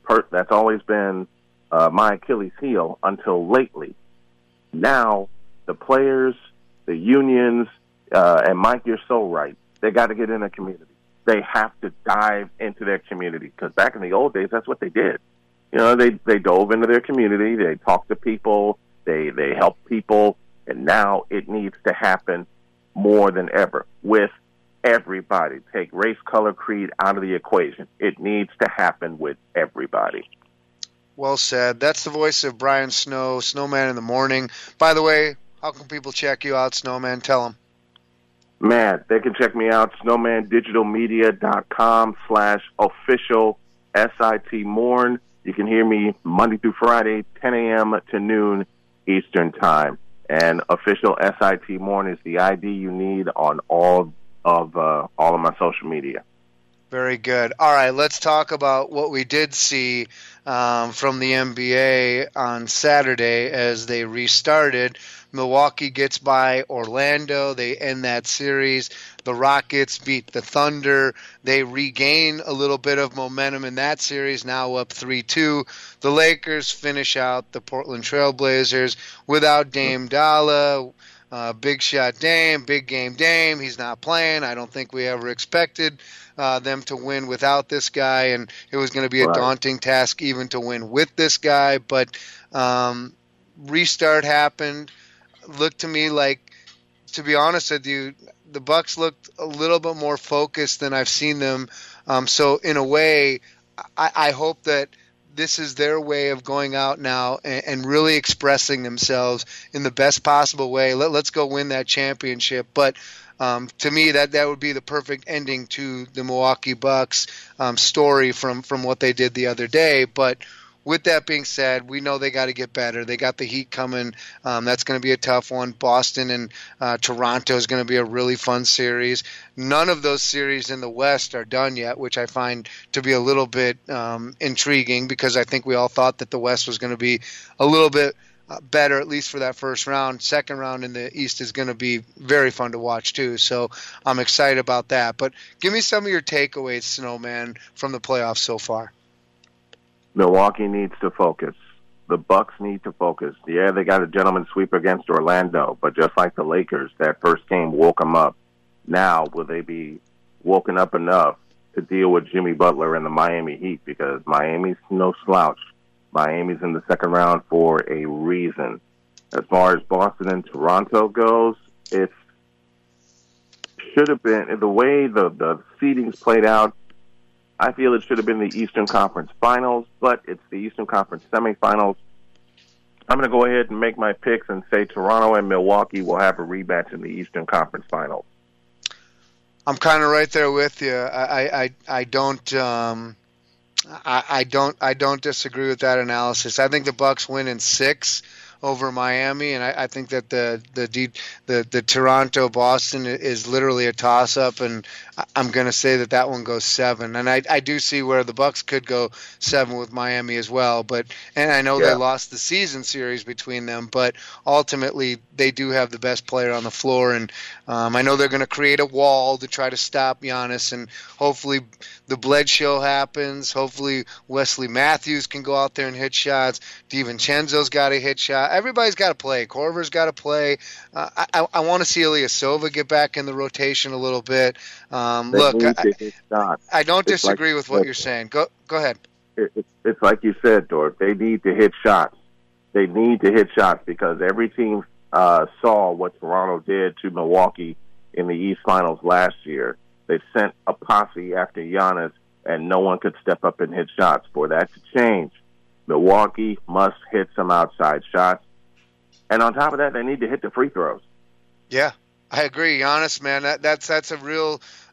Achilles heel until lately. Now, the players, the unions, and Mike, you're so right. They got to get in a community. They have to dive into their community, because back in the old days, that's what they did. They dove into their community. They talked to people. They helped people. And now it needs to happen more than ever with everybody. Take race, color, creed out of the equation. It needs to happen with everybody. Well said. That's the voice of Brian Snow, Snowman in the Morning. By the way, how can people check you out, Snowman? Tell them. Man, they can check me out, snowmandigitalmedia.com/official SIT Morn. You can hear me Monday through Friday, 10 a.m. to noon Eastern Time. And official SIT Morn is the ID you need on all of my social media. Very good. All right, let's talk about what we did see from the NBA on Saturday as they restarted. Milwaukee gets by Orlando. They end that series. The Rockets beat the Thunder. They regain a little bit of momentum in that series, now up 3-2. The Lakers finish out the Portland Trailblazers without Dame Dalla. Big shot Dame, big game Dame. He's not playing. I don't think we ever expected them to win without this guy, and it was going to be a daunting task even to win with this guy. But restart happened. Looked to me like, to be honest with you, the Bucks looked a little bit more focused than I've seen them. So in a way, I hope that this is their way of going out now and really expressing themselves in the best possible way. Let's go win that championship. But to me, that would be the perfect ending to the Milwaukee Bucks story from what they did the other day. But with that being said, we know they got to get better. They got the Heat coming. That's going to be a tough one. Boston and Toronto is going to be a really fun series. None of those series in the West are done yet, which I find to be a little bit intriguing, because I think we all thought that the West was going to be a little bit better, at least for that first round. Second round in the East is going to be very fun to watch too, so I'm excited about that. But give me some of your takeaways, Snowman, from the playoffs so far. Milwaukee needs to focus. The Bucks need to focus. Yeah, they got a gentleman sweep against Orlando, but just like the Lakers, that first game woke them up. Now, will they be woken up enough to deal with Jimmy Butler and the Miami Heat? Because Miami's no slouch. Miami's in the second round for a reason. As far as Boston and Toronto goes, it should have been, the way the seedings played out, I feel it should have been the Eastern Conference Finals, but it's the Eastern Conference Semifinals. I'm going to go ahead and make my picks and say Toronto and Milwaukee will have a rematch in the Eastern Conference Finals. I'm kind of right there with you. I don't disagree with that analysis. I think the Bucks win in 6 over Miami, and I think that the Toronto Boston is literally a toss up, and I'm going to say that one goes 7. And I do see where the Bucks could go 7 with Miami as well. And I know they lost the season series between them, but ultimately they do have the best player on the floor, and I know they're going to create a wall to try to stop Giannis, and hopefully the Bledsoe happens. Hopefully Wesley Matthews can go out there and hit shots. DiVincenzo's got to hit shots. Everybody's got to play. Korver's got to play. I want to see Ilyasova get back in the rotation a little bit. Look, I don't disagree with what you're saying. Go ahead. It's like you said, Dorf. They need to hit shots. They need to hit shots because every team saw what Toronto did to Milwaukee in the East Finals last year. They sent a posse after Giannis, and no one could step up and hit shots. For that to change, Milwaukee must hit some outside shots. And on top of that, they need to hit the free throws. Yeah, I agree. Giannis, man, that's a real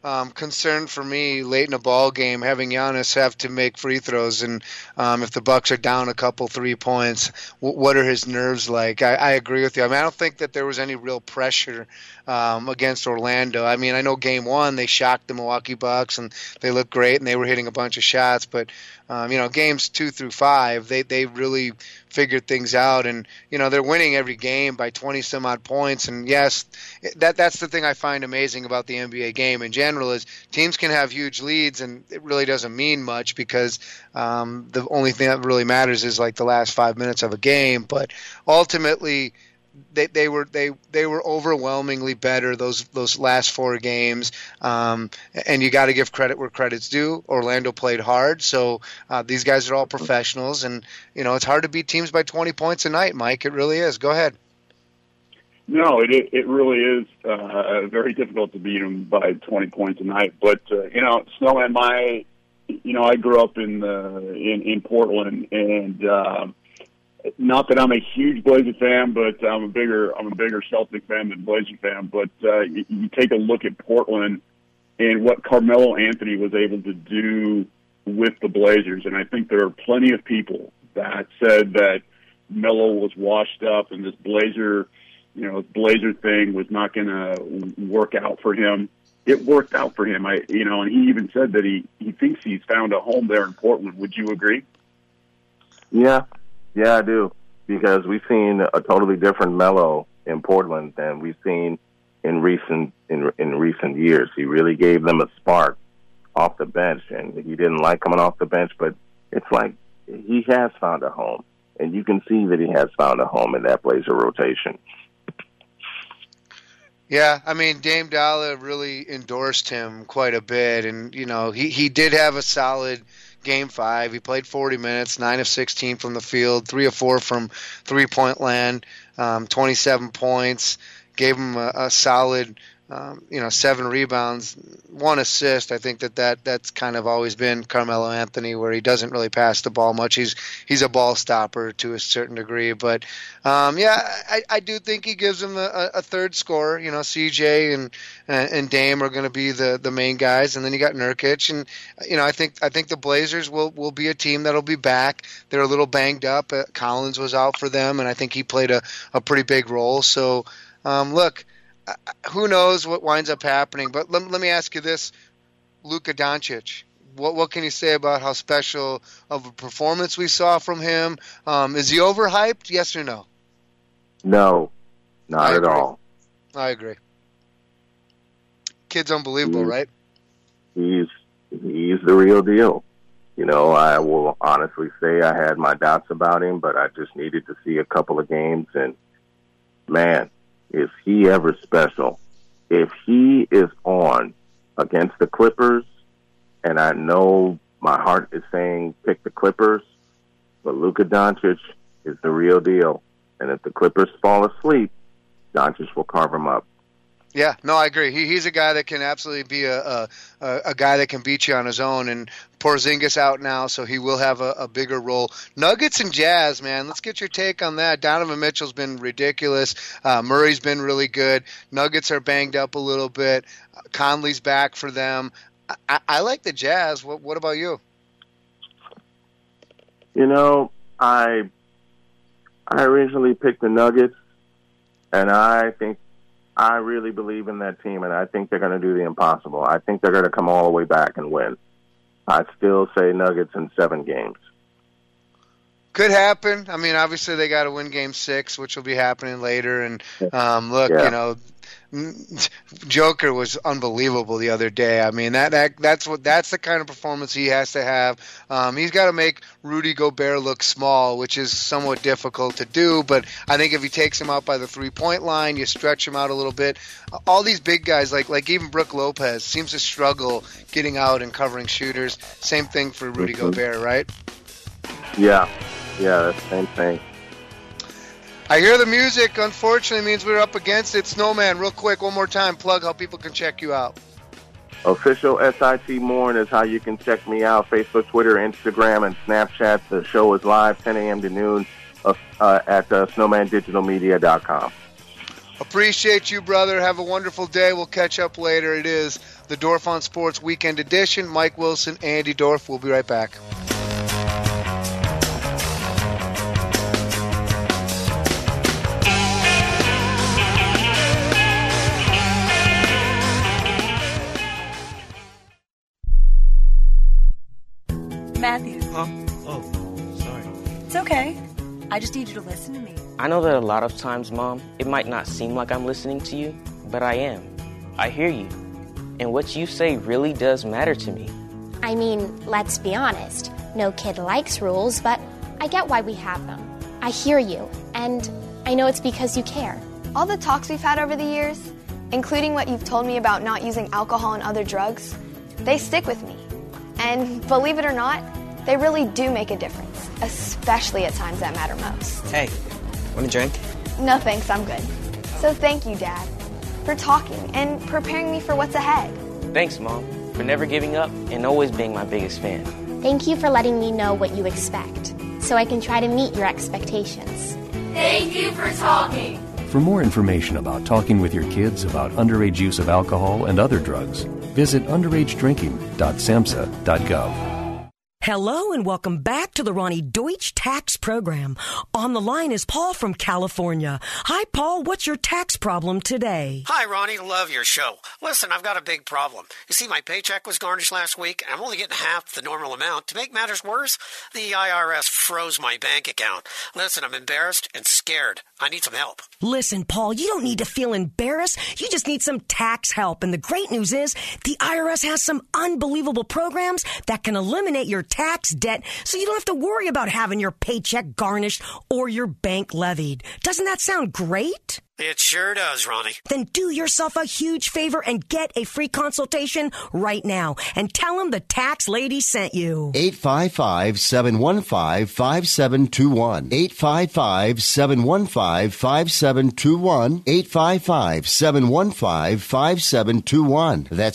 concern for me late in a ball game having Giannis have to make free throws, and if the Bucks are down a couple 3 points, what are his nerves like? I agree with you. I mean, I don't think that there was any real pressure against Orlando. I mean, I know game one they shocked the Milwaukee Bucks and they looked great and they were hitting a bunch of shots, but games 2 through 5 they really figured things out, and they're winning every game by 20 some odd points. And yes, that's the thing I find amazing about the NBA game in general is teams can have huge leads and it really doesn't mean much because the only thing that really matters is like the last 5 minutes of a game. But ultimately they were overwhelmingly better those last 4 games, and you got to give credit where credit's due. Orlando played hard, so these guys are all professionals, and it's hard to beat teams by 20 points a night, Mike. It really is. Go ahead. No, it really is very difficult to beat them by 20 points a night. But Snowman, I grew up in Portland, and not that I'm a huge Blazer fan, but I'm a bigger Celtic fan than Blazer fan. But you take a look at Portland and what Carmelo Anthony was able to do with the Blazers, and I think there are plenty of people that said that Melo was washed up and this Blazer thing was not going to work out for him. It worked out for him. And he even said that he thinks he's found a home there in Portland. Would you agree? Yeah, I do, because we've seen a totally different Melo in Portland than we've seen in recent years. He really gave them a spark off the bench, and he didn't like coming off the bench, but it's like he has found a home, and you can see that he has found a home in that Blazer rotation. Yeah, I mean, Dame Dollar really endorsed him quite a bit, and he did have a solid Game 5. He played 40 minutes, 9 of 16 from the field, 3 of 4 from three-point land, 27 points, gave him a solid 7 rebounds, 1 assist. I think that's kind of always been Carmelo Anthony, where he doesn't really pass the ball much. He's a ball stopper to a certain degree, but I do think he gives him a third scorer. CJ and Dame are going to be the main guys, and then you got Nurkic, and I think the Blazers will be a team that'll be back. They're a little banged up. Collins was out for them, and I think he played a pretty big role. So look. Who knows what winds up happening? But let me ask you this, Luka Doncic. What can you say about how special of a performance we saw from him? Is he overhyped? Yes or no? No, not at all. I agree. Kid's unbelievable, right? He's the real deal. I will honestly say I had my doubts about him, but I just needed to see a couple of games, and man, is he ever special. If he is on against the Clippers, and I know my heart is saying pick the Clippers, but Luka Doncic is the real deal. And if the Clippers fall asleep, Doncic will carve them up. Yeah, no, I agree. He's a guy that can absolutely be a guy that can beat you on his own. And Porzingis out now, so he will have a bigger role. Nuggets and Jazz, man, let's get your take on that. Donovan Mitchell's been ridiculous. Murray's been really good. Nuggets are banged up a little bit. Conley's back for them. I like the Jazz. What about you? I originally picked the Nuggets, and I really believe in that team, and I think they're going to do the impossible. I think they're going to come all the way back and win. I still say Nuggets in 7 games. Could happen. I mean, obviously they got to win Game 6, which will be happening later. And Joker was unbelievable the other day. I mean, that's the kind of performance he has to have. He's got to make Rudy Gobert look small, which is somewhat difficult to do. But I think if he takes him out by the 3-point line, you stretch him out a little bit. All these big guys, like even Brook Lopez, seems to struggle getting out and covering shooters. Same thing for Rudy Gobert, right? Yeah, that's the same thing. I hear the music, unfortunately, means we're up against it. Snowman, real quick, one more time, plug how people can check you out. Official SIT Morn is how you can check me out. Facebook, Twitter, Instagram, and Snapchat. The show is live 10 a.m. to noon at snowmandigitalmedia.com. Appreciate you, brother. Have a wonderful day. We'll catch up later. It is the Dorf on Sports Weekend Edition. Mike Wilson, Andy Dorf. We'll be right back. Matthew. Huh? Oh, sorry. It's okay. I just need you to listen to me. I know that a lot of times, Mom, it might not seem like I'm listening to you, but I am. I hear you. And what you say really does matter to me. I mean, let's be honest. No kid likes rules, but I get why we have them. I hear you, and I know it's because you care. All the talks we've had over the years, including what you've told me about not using alcohol and other drugs, they stick with me. And believe it or not, they really do make a difference, especially at times that matter most. Hey, want a drink? No thanks, I'm good. So thank you, Dad, for talking and preparing me for what's ahead. Thanks, Mom, for never giving up and always being my biggest fan. Thank you for letting me know what you expect, so I can try to meet your expectations. Thank you for talking. For more information about talking with your kids about underage use of alcohol and other drugs, visit underagedrinking.samhsa.gov. Hello and welcome back to the Ronnie Deutsch Tax Program. On the line is Paul from California. Hi, Paul. What's your tax problem today? Hi, Ronnie. Love your show. Listen, I've got a big problem. You see, my paycheck was garnished last week, and I'm only getting half the normal amount. To make matters worse, the IRS froze my bank account. Listen, I'm embarrassed and scared. I need some help. Listen, Paul, you don't need to feel embarrassed. You just need some tax help. And the great news is the IRS has some unbelievable programs that can eliminate your tax debt so you don't have to worry about having your paycheck garnished or your bank levied. Doesn't that sound great? It sure does, Ronnie. Then do yourself a huge favor and get a free consultation right now and tell them the tax lady sent you. 855-715-5721. 855-715-5721. 855-715-5721. That's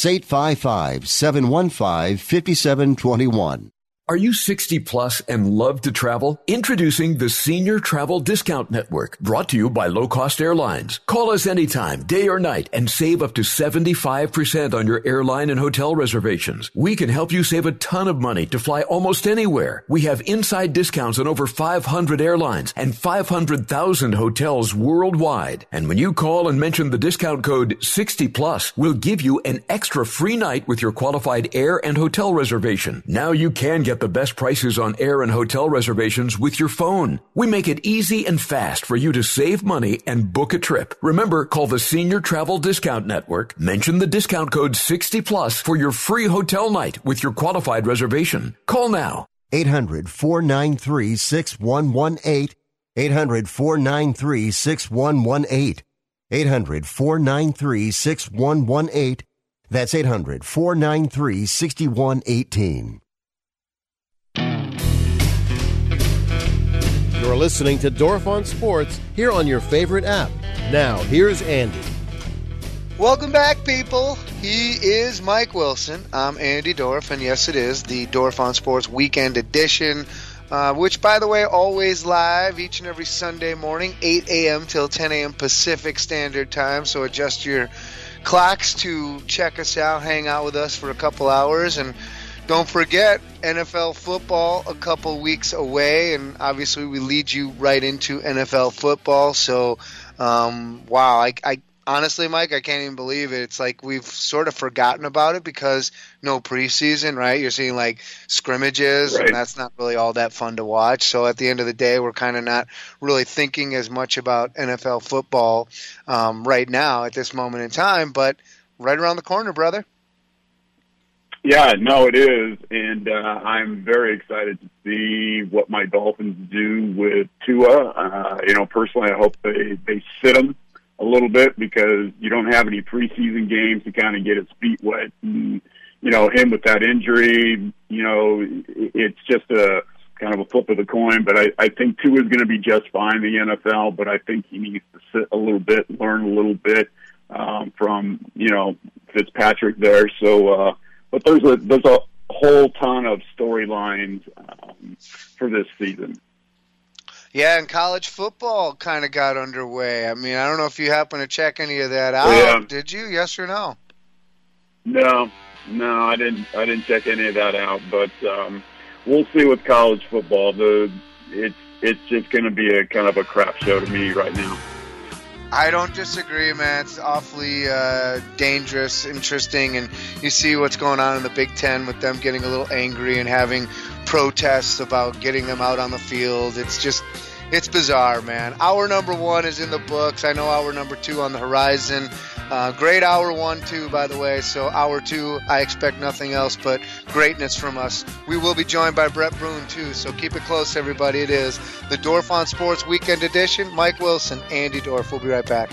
855-715-5721. Are you 60 plus and love to travel? Introducing the Senior Travel Discount Network, brought to you by Low Cost Airlines. Call us anytime, day or night, and save up to 75% on your airline and hotel reservations. We can help you save a ton of money to fly almost anywhere. We have inside discounts on over 500 airlines and 500,000 hotels worldwide. And when you call and mention the discount code 60 plus, we'll give you an extra free night with your qualified air and hotel reservation. Now you can get the best prices on air and hotel reservations with your phone. We make it easy and fast for you to save money and book a trip. Remember, call the Senior Travel Discount Network, mention the discount code 60 plus for your free hotel night with your qualified reservation. Call now. 800-493-6118. 800-493-6118. 800-493-6118. That's 800-493-6118. You're listening to Dorf on Sports here on your favorite app. Now, here's Andy. Welcome back, people. He is Mike Wilson. I'm Andy Dorf, and yes, it is the Dorf on Sports Weekend Edition, which, by the way, always live each and every Sunday morning, 8 a.m. till 10 a.m. Pacific Standard Time. So adjust your clocks to check us out, hang out with us for a couple hours, and don't forget, NFL football a couple weeks away, and obviously we lead you right into NFL football. So, wow, I honestly, Mike, I can't even believe it. It's like we've sort of forgotten about it because no preseason, right? You're seeing like scrimmages, right, and that's not really all that fun to watch. So at the end of the day, we're kind of not really thinking as much about NFL football right now at this moment in time, but right around the corner, brother. Yeah, no, it is, and I'm very excited to see what my Dolphins do with Tua. Personally, I hope they sit him a little bit because you don't have any preseason games to kind of get his feet wet. And, him with that injury, it's just a kind of a flip of the coin. But I think Tua is going to be just fine in the NFL, but I think he needs to sit a little bit, learn a little bit from, Fitzpatrick there. So, but there's a whole ton of storylines for this season. Yeah, and college football kind of got underway. I mean, I don't know if you happen to check any of that out. Yeah. Did you? Yes or no? No, I didn't check any of that out. But we'll see with college football. It's just going to be a kind of a crap show to me right now. I don't disagree, man. It's awfully dangerous, interesting, and you see what's going on in the Big Ten with them getting a little angry and having protests about getting them out on the field. It's bizarre, man. Hour number 1 is in the books. I know hour number 2 on the horizon. Great hour 1, too, by the way. So hour 2, I expect nothing else but greatness from us. We will be joined by Brett Brune, too. So keep it close, everybody. It is the Dorf on Sports Weekend Edition. Mike Wilson, Andy Dorf. We'll be right back.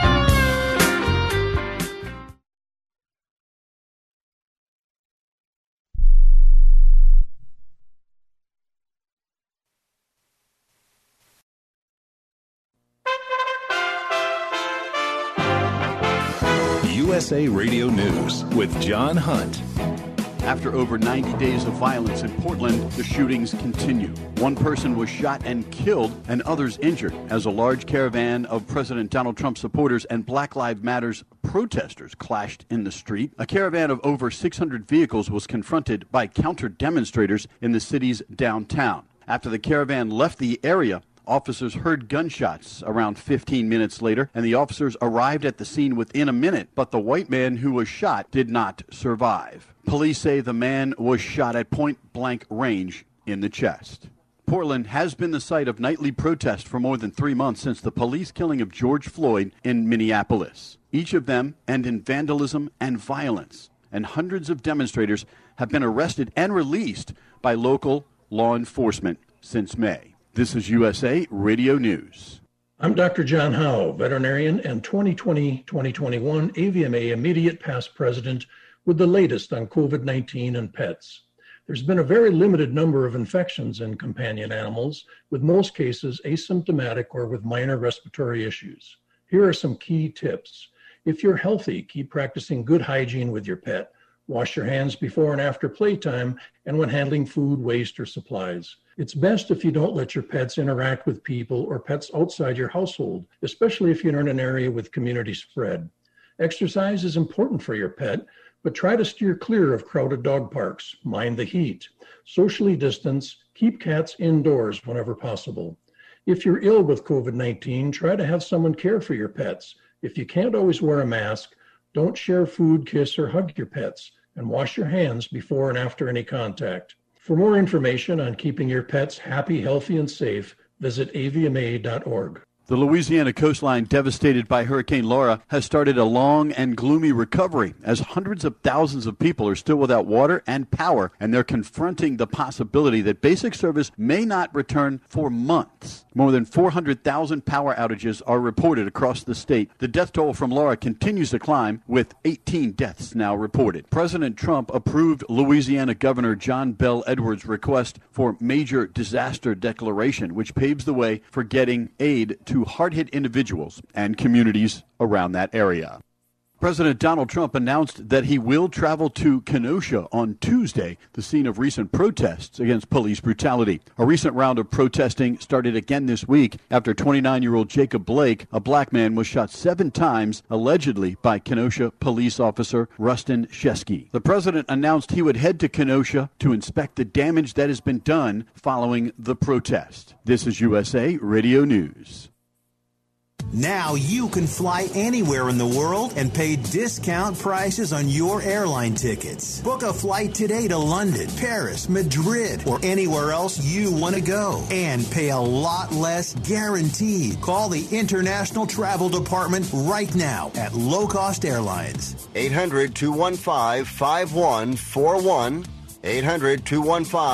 USA Radio News with John Hunt. After over 90 days of violence in Portland, the shootings continue. One person was shot and killed and others injured as a large caravan of President Donald Trump supporters and Black Lives Matter protesters clashed in the street. A caravan of over 600 vehicles was confronted by counter-demonstrators in the city's downtown. After the caravan left the area, officers heard gunshots around 15 minutes later, and the officers arrived at the scene within a minute, but the white man who was shot did not survive. Police say the man was shot at point-blank range in the chest. Portland has been the site of nightly protest for more than 3 months since the police killing of George Floyd in Minneapolis. Each of them end in vandalism and violence, and hundreds of demonstrators have been arrested and released by local law enforcement since May. This is USA Radio News. I'm Dr. John Howe, veterinarian and 2020-2021 AVMA Immediate Past President with the latest on COVID-19 and pets. There's been a very limited number of infections in companion animals, with most cases asymptomatic or with minor respiratory issues. Here are some key tips. If you're healthy, keep practicing good hygiene with your pet. Wash your hands before and after playtime and when handling food, waste, or supplies. It's best if you don't let your pets interact with people or pets outside your household, especially if you're in an area with community spread. Exercise is important for your pet, but try to steer clear of crowded dog parks. Mind the heat. Socially distance. Keep cats indoors whenever possible. If you're ill with COVID-19, try to have someone care for your pets. If you can't always wear a mask, don't share food, kiss, or hug your pets, and wash your hands before and after any contact. For more information on keeping your pets happy, healthy, and safe, visit avma.org. The Louisiana coastline, devastated by Hurricane Laura, has started a long and gloomy recovery as hundreds of thousands of people are still without water and power, and they're confronting the possibility that basic service may not return for months. More than 400,000 power outages are reported across the state. The death toll from Laura continues to climb, with 18 deaths now reported. President Trump approved Louisiana Governor John Bel Edwards' request for major disaster declaration, which paves the way for getting aid to hard-hit individuals and communities around that area. President Donald Trump announced that he will travel to Kenosha on Tuesday, the scene of recent protests against police brutality. A recent round of protesting started again this week after 29-year-old Jacob Blake, a black man, was shot 7 times, allegedly by Kenosha police officer Rustin Shesky. The president announced he would head to Kenosha to inspect the damage that has been done following the protest. This is USA Radio News. Now you can fly anywhere in the world and pay discount prices on your airline tickets. Book a flight today to London, Paris, Madrid, or anywhere else you want to go and pay a lot less guaranteed. Call the International Travel Department right now at Low Cost Airlines. 800-215-5141.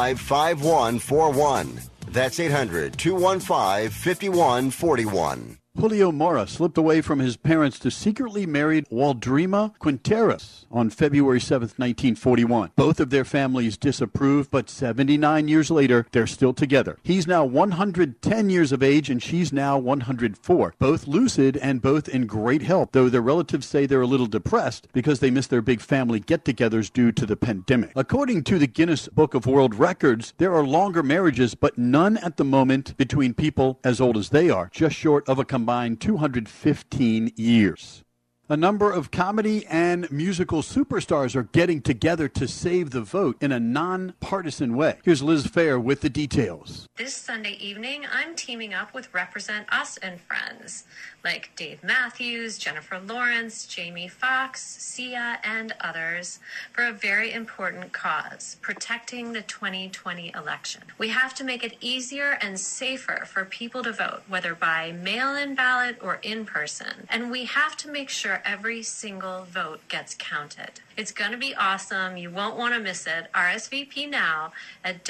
800-215-5141. That's 800-215-5141. Julio Mora slipped away from his parents to secretly marry Waldrima Quinteros on February 7th, 1941. Both of their families disapproved, but 79 years later, they're still together. He's now 110 years of age, and she's now 104. Both lucid and both in great health, though their relatives say they're a little depressed because they miss their big family get-togethers due to the pandemic. According to the Guinness Book of World Records, there are longer marriages, but none at the moment between people as old as they are, just short of a combined 215 years. A number of comedy and musical superstars are getting together to save the vote in a nonpartisan way. Here's Liz Fair with the details. This Sunday evening, I'm teaming up with Represent Us and friends, like Dave Matthews, Jennifer Lawrence, Jamie Foxx, Sia, and others, for a very important cause, protecting the 2020 election. We have to make it easier and safer for people to vote, whether by mail-in ballot or in person. And we have to make sure every single vote gets counted. It's going to be awesome. You won't want to miss it. RSVP now at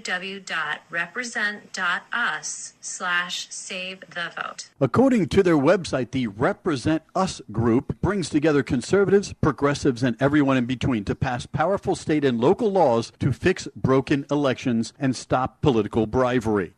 www.represent.us/save-the-vote. According to their website, the Represent Us group brings together conservatives, progressives, and everyone in between to pass powerful state and local laws to fix broken elections and stop political bribery.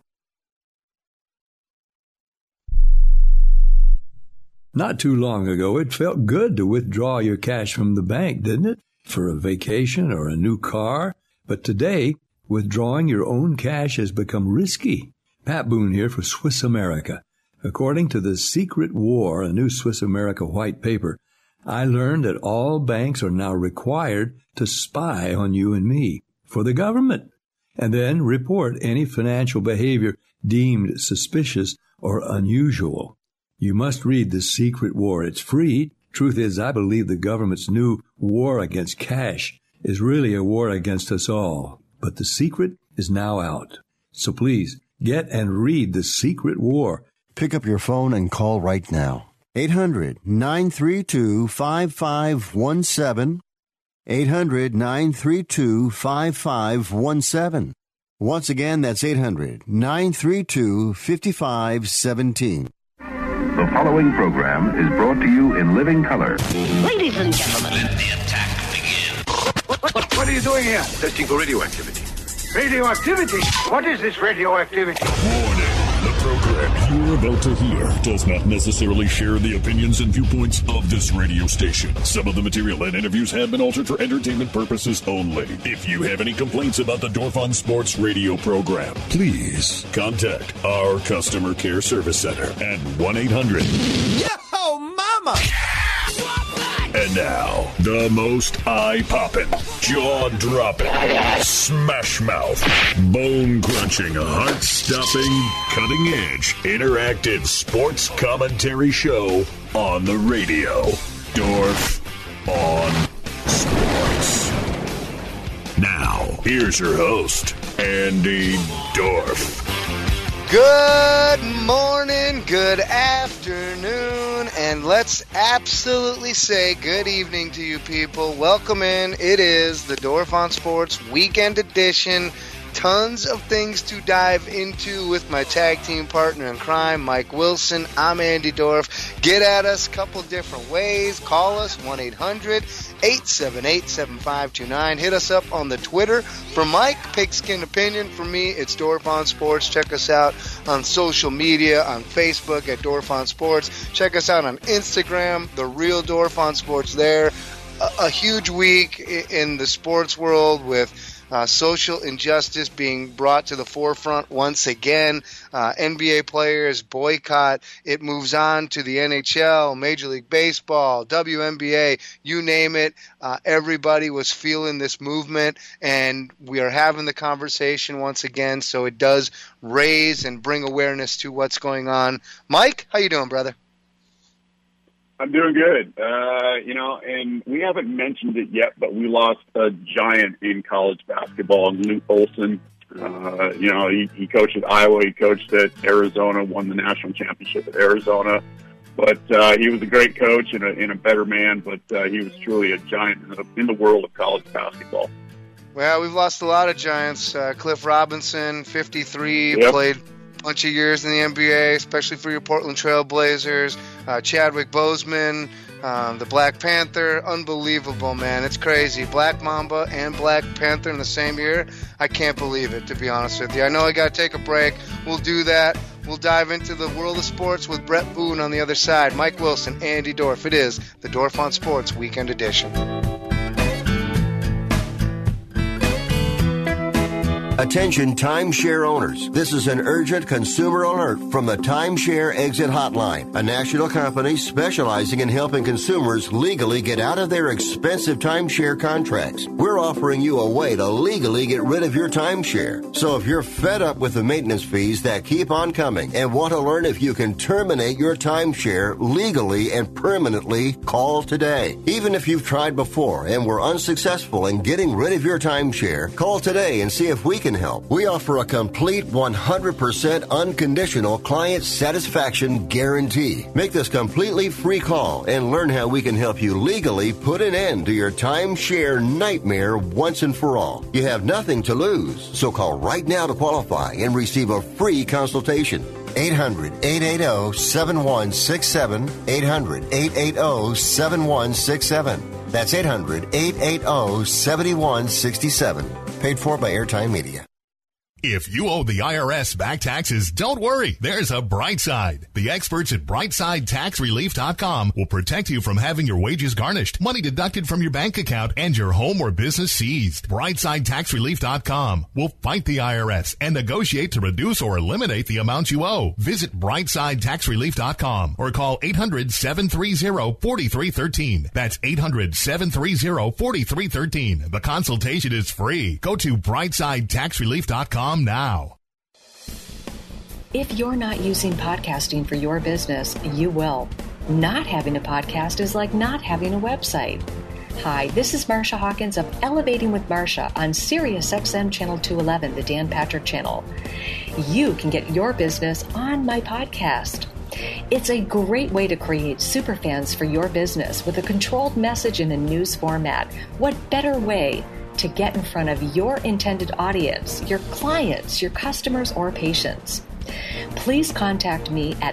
Not too long ago, it felt good to withdraw your cash from the bank, didn't it? For a vacation or a new car. But today, withdrawing your own cash has become risky. Pat Boone here for Swiss America. According to The Secret War, a new Swiss America white paper, I learned that all banks are now required to spy on you and me for the government, and then report any financial behavior deemed suspicious or unusual. You must read The Secret War. It's free. Truth is, I believe the government's new war against cash is really a war against us all. But the secret is now out. So please, get and read The Secret War. Pick up your phone and call right now. 800-932-5517. 800-932-5517. Once again, that's 800-932-5517. The following program is brought to you in living color. Ladies and gentlemen, let the attack begin. What are you doing here? Testing for radioactivity. Radioactivity? What is this radioactivity? Warning. The program you're about to hear does not necessarily share the opinions and viewpoints of this radio station. Some of the material and interviews have been altered for entertainment purposes only. If you have any complaints about the Dorf on Sports radio program, please contact our customer care service center at 1-800. Yo, mama! And now, the most eye-popping, jaw-dropping, smash-mouth, bone-crunching, heart-stopping, cutting-edge, interactive sports commentary show on the radio. Dorf on Sports. Now, here's your host, Andy Dorf. Good morning, good afternoon, and let's absolutely say good evening to you people. Welcome in. It is the Dorf on Sports Weekend Edition. Tons of things to dive into with my tag team partner in crime, Mike Wilson. I'm Andy Dorf. Get at us a couple different ways. Call us 1-800-878-7529. Hit us up on the Twitter. For Mike, Pigskin Opinion. For me, it's Dorf on Sports. Check us out on social media, on Facebook at Dorf on Sports. Check us out on Instagram, The Real Dorf on Sports there. A huge week in the sports world with social injustice being brought to the forefront once again. NBA players boycott. It moves on to the NHL, Major League Baseball, WNBA, you name it. Everybody was feeling this movement, and we are having the conversation once again, so it does raise and bring awareness to what's going on. Mike, how you doing, brother? I'm doing good. And we haven't mentioned it yet, but we lost a giant in college basketball, Luke Olson. He coached at Iowa. He coached at Arizona, won the national championship at Arizona. But he was a great coach and a better man, but he was truly a giant in the world of college basketball. Well, we've lost a lot of giants. Cliff Robinson, 53, yep. bunch of years in the NBA, especially for your Portland Trail Blazers. Chadwick Boseman, the Black Panther. Unbelievable, man. It's crazy. Black Mamba and Black Panther in the same year. I can't believe it, to be honest with you. I know I got to take a break. We'll do that. We'll dive into the world of sports with Brett Boone on the other side. Mike Wilson, Andy Dorf. It is the Dorf on Sports Weekend Edition. Attention timeshare owners. This is an urgent consumer alert from the Timeshare Exit Hotline, a national company specializing in helping consumers legally get out of their expensive timeshare contracts. We're offering you a way to legally get rid of your timeshare. So if you're fed up with the maintenance fees that keep on coming and want to learn if you can terminate your timeshare legally and permanently, call today. Even if you've tried before and were unsuccessful in getting rid of your timeshare, call today and see if we can help. We offer a complete 100% unconditional client satisfaction guarantee. Make this completely free call and learn how we can help you legally put an end to your timeshare nightmare once and for all. You have nothing to lose, so call right now to qualify and receive a free consultation. 800-880-7167. 800-880-7167. That's 800-880-7167. Paid for by Airtime Media. If you owe the IRS back taxes, don't worry. There's a bright side. The experts at BrightSideTaxRelief.com will protect you from having your wages garnished, money deducted from your bank account, and your home or business seized. BrightSideTaxRelief.com will fight the IRS and negotiate to reduce or eliminate the amount you owe. Visit BrightSideTaxRelief.com or call 800-730-4313. That's 800-730-4313. The consultation is free. Go to BrightSideTaxRelief.com now. If you're not using podcasting for your business, you will. Not having a podcast is like not having a website. Hi, this is Marsha Hawkins of Elevating with Marsha on SiriusXM Channel 211, the Dan Patrick Channel. You can get your business on my podcast. It's a great way to create superfans for your business with a controlled message in a news format. What better way to get in front of your intended audience, your clients, your customers, or patients? Please contact me at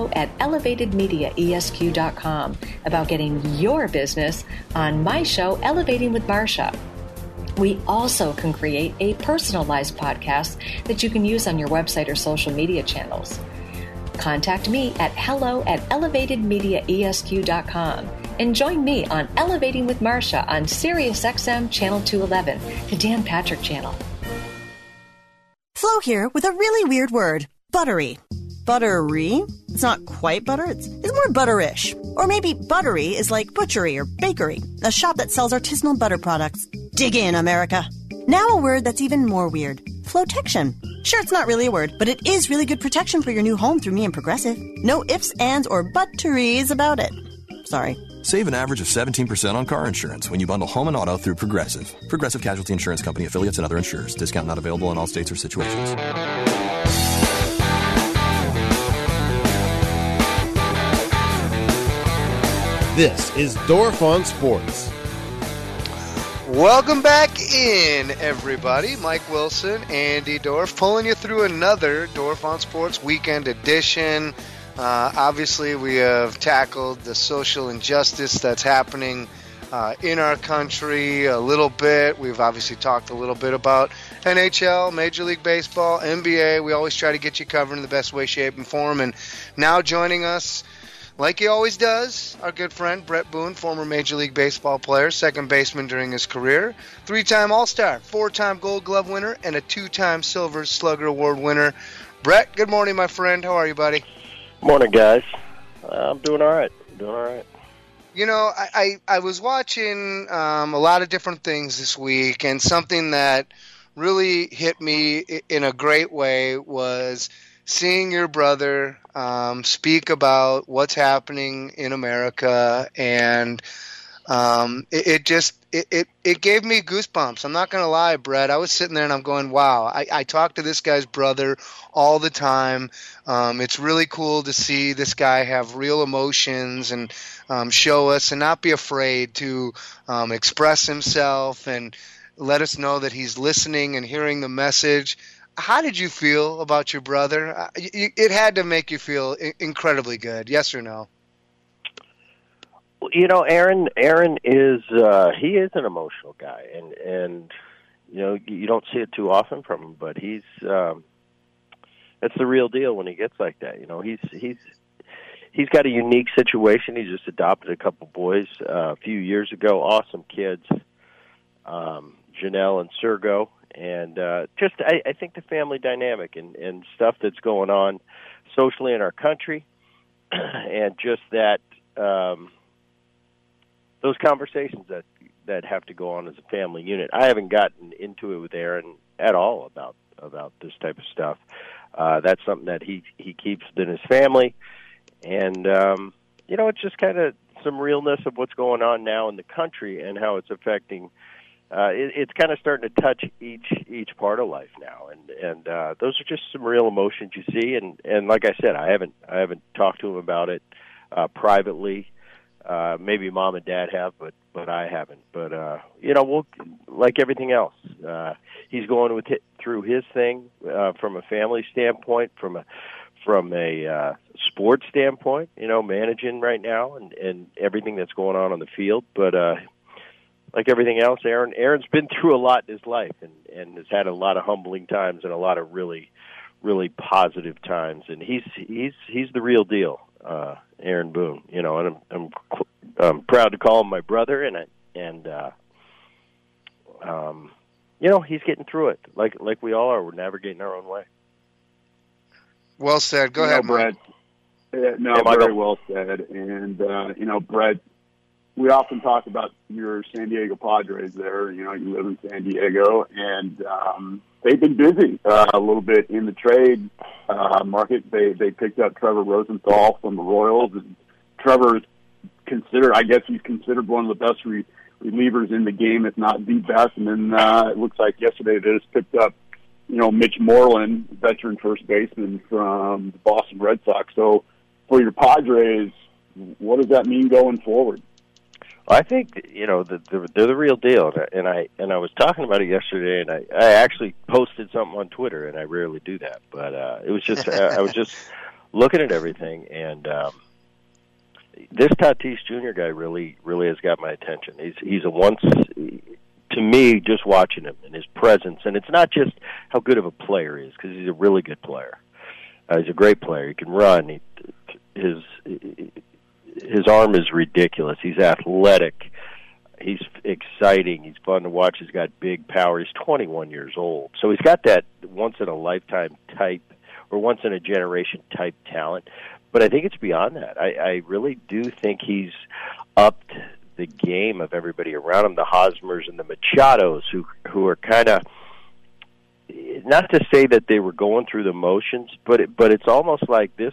hello@elevatedmediaesq.com about getting your business on my show, Elevating with Marsha. We also can create a personalized podcast that you can use on your website or social media channels. Contact me at hello@elevatedmediaesq.com. And join me on Elevating with Marsha on SiriusXM Channel 211, the Dan Patrick Channel. Flo here with a really weird word, buttery. Buttery? It's not quite butter, it's more butterish. Or maybe buttery is like butchery or bakery, a shop that sells artisanal butter products. Dig in, America. Now a word that's even more weird, Flotection. Sure, it's not really a word, but it is really good protection for your new home through me and Progressive. No ifs, ands, or butteries about it. Sorry. Save an average of 17% on car insurance when you bundle home and auto through Progressive. Progressive Casualty Insurance Company, affiliates, and other insurers. Discount not available in all states or situations. This is Dorf on Sports. Welcome back in, everybody. Mike Wilson, Andy Dorf, pulling you through another Dorf on Sports Weekend Edition. Obviously, we have tackled the social injustice that's happening in our country a little bit. We've obviously talked a little bit about NHL, Major League Baseball, NBA. We always try to get you covered in the best way, shape, and form. And now joining us, like he always does, our good friend Brett Boone, former Major League Baseball player, second baseman during his career, 3-time All-Star, 4-time Gold Glove winner, and a 2-time Silver Slugger Award winner. Brett, good morning, my friend. How are you, buddy? Morning, guys. I'm doing all right. You know, I was watching a lot of different things this week, and something that really hit me in a great way was seeing your brother speak about what's happening in America, and it gave me goosebumps. I'm not going to lie, Brett. I was sitting there and I'm going, wow, I talk to this guy's brother all the time. It's really cool to see this guy have real emotions and show us and not be afraid to express himself and let us know that he's listening and hearing the message. how did you feel about your brother? It had to make you feel incredibly good, yes or no? You know, Aaron is he is an emotional guy, and you know, you don't see it too often from him, but he's it's the real deal when he gets like that. You know, he's got a unique situation. He just adopted a couple boys a few years ago, awesome kids, Janelle and Sergo, and I think the family dynamic and stuff that's going on socially in our country, and just that. Those conversations that have to go on as a family unit. I haven't gotten into it with Aaron at all about this type of stuff. That's something that he keeps in his family, and you know, it's just kind of some realness of what's going on now in the country and how it's affecting. It's kind of starting to touch each part of life now, and those are just some real emotions you see. And like I said, I haven't talked to him about it privately. Maybe mom and dad have, but I haven't. But you know, we'll, like everything else, he's going through his thing from a family standpoint, from a sports standpoint. You know, managing right now and everything that's going on the field. But like everything else, Aaron's been through a lot in his life and has had a lot of humbling times and a lot of really, really positive times. And he's the real deal. Aaron Boone, you know, and I'm proud to call him my brother, and you know, he's getting through it like we all are. We're navigating our own way. Well said. Go ahead, Brett. Very well said. And you know, Brett, we often talk about your San Diego Padres. There, you know, you live in San Diego, and they've been busy a little bit in the trade market. They picked up Trevor Rosenthal from the Royals, and Trevor's considered, I guess he's considered one of the best relievers in the game, if not the best. And then it looks like yesterday they just picked up, you know, Mitch Moreland, veteran first baseman from the Boston Red Sox. So for your Padres, what does that mean going forward? I think, you know, they're the real deal, and I was talking about it yesterday, and I actually posted something on Twitter, and I rarely do that, but it was just I was just looking at everything, and this Tatis Jr. guy really has got my attention. He's a once, to me, just watching him and his presence, and it's not just how good of a player he is, because he's a really good player. He's a great player. He can run. His arm is ridiculous. He's athletic. He's exciting. He's fun to watch. He's got big power. He's 21 years old. So he's got that once-in-a-lifetime type or once-in-a-generation type talent. But I think it's beyond that. I really do think he's upped the game of everybody around him, the Hosmers and the Machados, who are kind of, not to say that they were going through the motions, but it's almost like this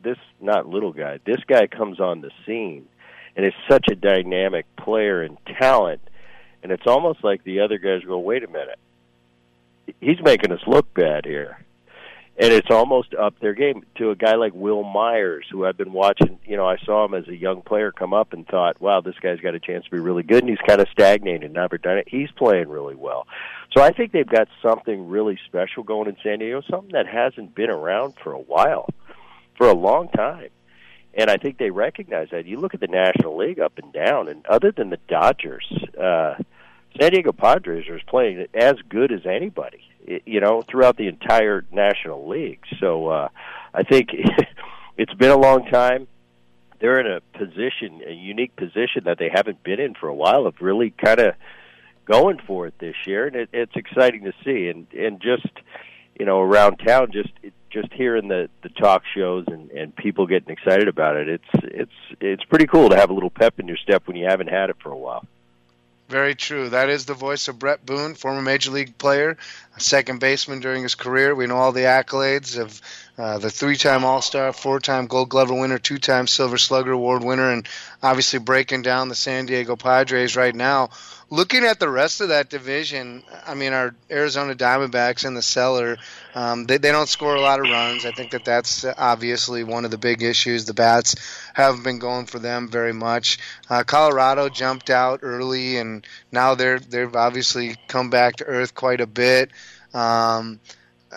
guy comes on the scene and is such a dynamic player and talent, and it's almost like the other guys go, wait a minute, he's making us look bad here. And it's almost up their game to a guy like Will Myers, who I've been watching. You know, I saw him as a young player come up and thought, wow, this guy's got a chance to be really good, and he's kind of stagnated, never done it. He's playing really well. So I think they've got something really special going in San Diego, something that hasn't been around for a while, for a long time. And I think they recognize that. You look at the National League up and down, and other than the Dodgers, San Diego Padres are playing as good as anybody, you know, throughout the entire National League. So I think it's been a long time. They're in a unique position that they haven't been in for a while, of really kind of going for it this year, and it's exciting to see. And just, you know, around town, just hearing the talk shows and people getting excited about it, it's pretty cool to have a little pep in your step when you haven't had it for a while. Very true. That is the voice of Brett Boone, former Major League player, a second baseman during his career. We know all the accolades of the 3-time All-Star, 4-time Gold Glover winner, 2-time Silver Slugger Award winner, and obviously breaking down the San Diego Padres right now. Looking at the rest of that division, I mean, our Arizona Diamondbacks in the cellar, they don't score a lot of runs. I think that's obviously one of the big issues. The bats haven't been going for them very much. Colorado jumped out early, and now they've obviously come back to earth quite a bit.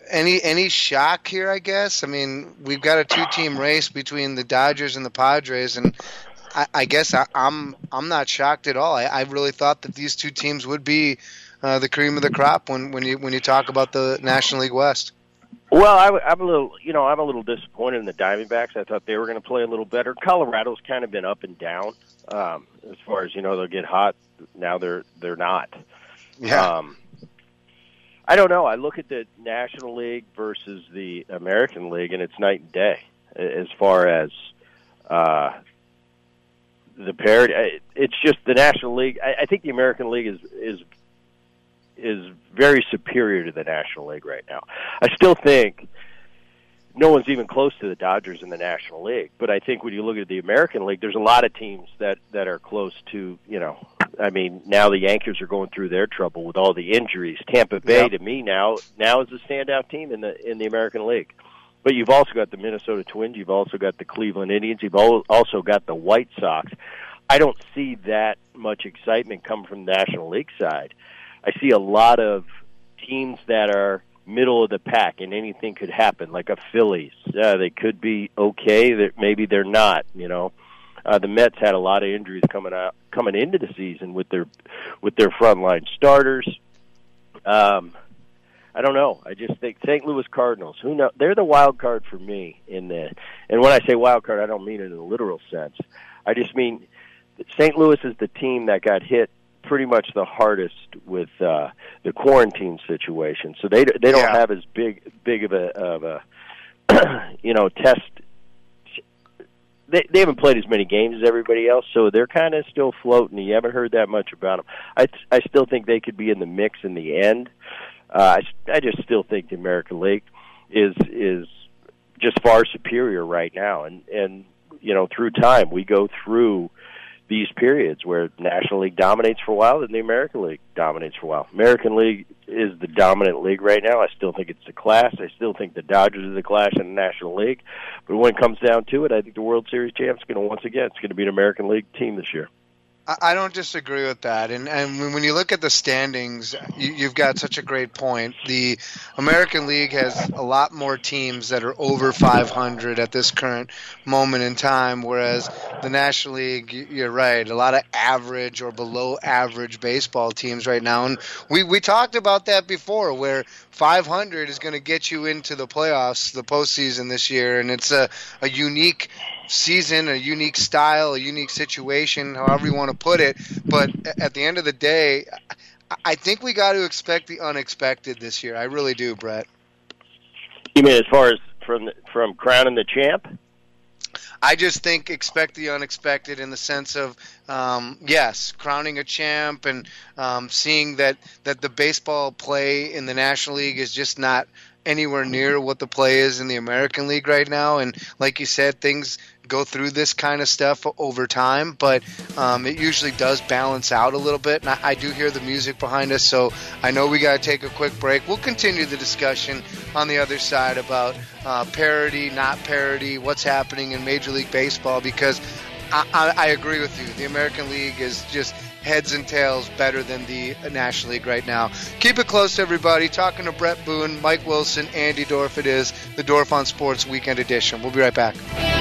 Any shock here, I guess? I mean, we've got a 2-team race between the Dodgers and the Padres, and I guess I'm not shocked at all. I really thought that these two teams would be the cream of the crop when you talk about the National League West. Well, I'm a little disappointed in the Diamondbacks. I thought they were going to play a little better. Colorado's kind of been up and down as far as they'll get hot. Now they're not. Yeah. I don't know. I look at the National League versus the American League, and it's night and day as far as the parity. It's just the National League. I think the American League is very superior to the National League right now. I still think no one's even close to the Dodgers in the National League, but I think when you look at the American League, there's a lot of teams that are close to, I mean, now the Yankees are going through their trouble with all the injuries. Tampa Bay, to me, now is a standout team in the American League. But you've also got the Minnesota Twins. You've also got the Cleveland Indians. You've also got the White Sox. I don't see that much excitement come from the National League side. I see a lot of teams that are middle of the pack, and anything could happen, like a Phillies. They could be okay. Maybe they're not, The Mets had a lot of injuries coming into the season with their frontline starters. I don't know. I just think St. Louis Cardinals, who know, they're the wild card for me and when I say wild card, I don't mean it in a literal sense. I just mean St. Louis is the team that got hit pretty much the hardest with the quarantine situation. So they don't have as big of a test. They haven't played as many games as everybody else, so they're kind of still floating. You haven't heard that much about them. I still think they could be in the mix in the end. I just still think the American League is just far superior right now, and through time we go through these periods where the National League dominates for a while and the American League dominates for a while. American League is the dominant league right now. I still think it's the class. I still think the Dodgers are the class in the National League. But when it comes down to it, I think the World Series champs is going to be an American League team this year. I don't disagree with that. And when you look at the standings, you've got such a great point. The American League has a lot more teams that are over 500 at this current moment in time, whereas the National League, you're right, a lot of average or below average baseball teams right now. And we talked about that before, where 500 is going to get you into the playoffs, the postseason this year, and it's a unique season, a unique style, a unique situation, however you want to put it. But at the end of the day, I think we got to expect the unexpected this year. I really do, Brett. You mean as far as from crowning the champ? I just think expect the unexpected in the sense of, yes, crowning a champ and seeing that the baseball play in the National League is just not anywhere near what the play is in the American League right now. And like you said, things go through this kind of stuff over time, but it usually does balance out a little bit. And I do hear the music behind us, so I know we got to take a quick break. We'll continue the discussion on the other side about parity, not parity, what's happening in Major League Baseball, because I agree with you. The American League is just heads and tails better than the National League right now. Keep it close, everybody. Talking to Brett Boone, Mike Wilson, Andy Dorf. It is the Dorf on Sports Weekend Edition. We'll be right back.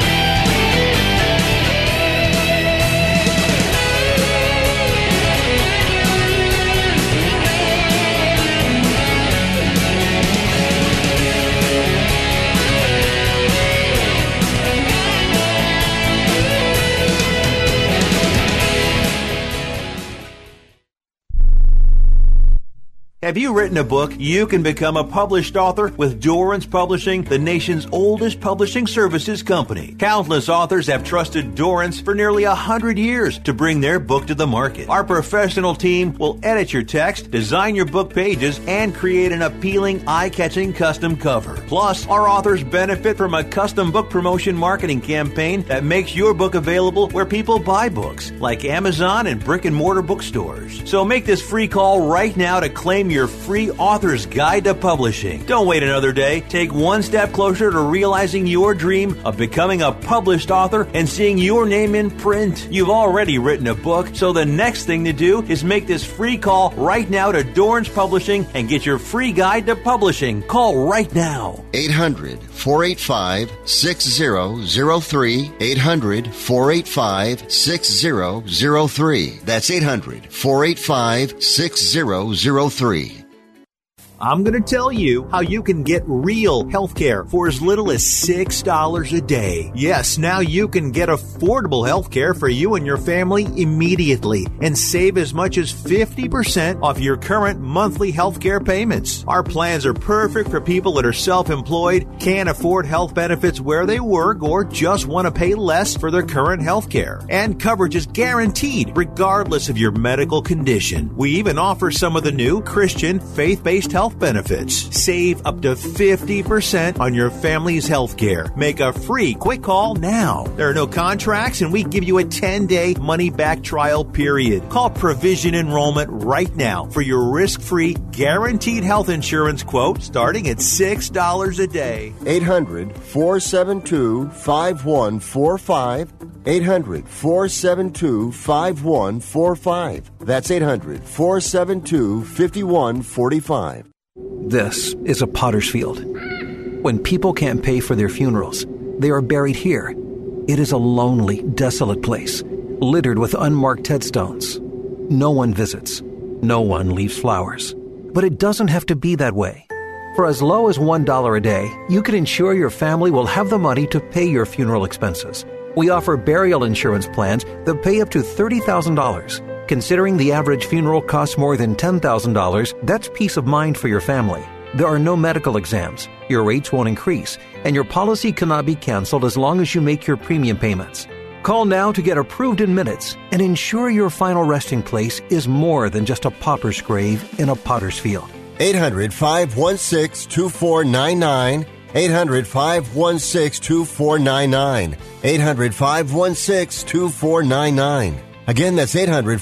Have you written a book? You can become a published author with Dorrance Publishing, the nation's oldest publishing services company. Countless authors have trusted Dorrance for nearly 100 years to bring their book to the market. Our professional team will edit your text, design your book pages, and create an appealing, eye-catching custom cover. Plus, our authors benefit from a custom book promotion marketing campaign that makes your book available where people buy books, like Amazon and brick-and-mortar bookstores. So make this free call right now to claim your your free author's guide to publishing. Don't wait another day. Take one step closer to realizing your dream of becoming a published author and seeing your name in print. You've already written a book, so the next thing to do is make this free call right now to Dorrance Publishing and get your free guide to publishing. Call right now. 800-485-6003. 800-485-6003. That's 800-485-6003. I'm going to tell you how you can get real health care for as little as $6 a day. Yes, now you can get affordable health care for you and your family immediately and save as much as 50% off your current monthly health care payments. Our plans are perfect for people that are self-employed, can't afford health benefits where they work, or just want to pay less for their current health care. And coverage is guaranteed regardless of your medical condition. We even offer some of the new Christian faith-based health benefits. Save up to 50% on your family's health care. Make a free quick call now. There are no contracts, and we give you a 10-day money-back trial period. Call Provision Enrollment right now for your risk-free, guaranteed health insurance quote starting at $6 a day. 800-472-5145. 800-472-5145. That's 800-472-5145. This is a potter's field. When people can't pay for their funerals, they are buried here. It is a lonely, desolate place, littered with unmarked headstones. No one visits. No one leaves flowers. But it doesn't have to be that way. For as low as $1 a day, you can ensure your family will have the money to pay your funeral expenses. We offer burial insurance plans that pay up to $30,000. Considering the average funeral costs more than $10,000, that's peace of mind for your family. There are no medical exams, your rates won't increase, and your policy cannot be canceled as long as you make your premium payments. Call now to get approved in minutes and ensure your final resting place is more than just a pauper's grave in a potter's field. 800-516-2499. 800-516-2499. 800-516-2499. Again, that's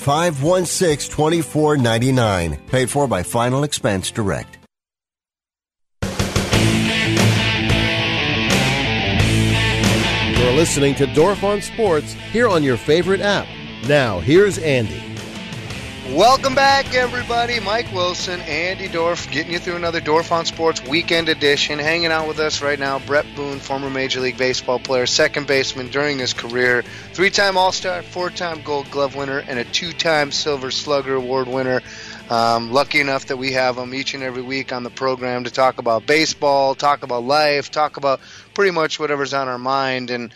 800-516-2499. Paid for by Final Expense Direct. You're listening to Dorf on Sports here on your favorite app. Now, here's Andy. Welcome back, everybody. Mike Wilson, Andy Dorf, getting you through another Dorf on Sports Weekend Edition. Hanging out with us right now, Brett Boone, former Major League Baseball player, second baseman during his career, 3-time All-Star, 4-time Gold Glove winner, and a 2-time Silver Slugger Award winner. Lucky enough that we have him each and every week on the program to talk about baseball, talk about life, talk about pretty much whatever's on our mind. And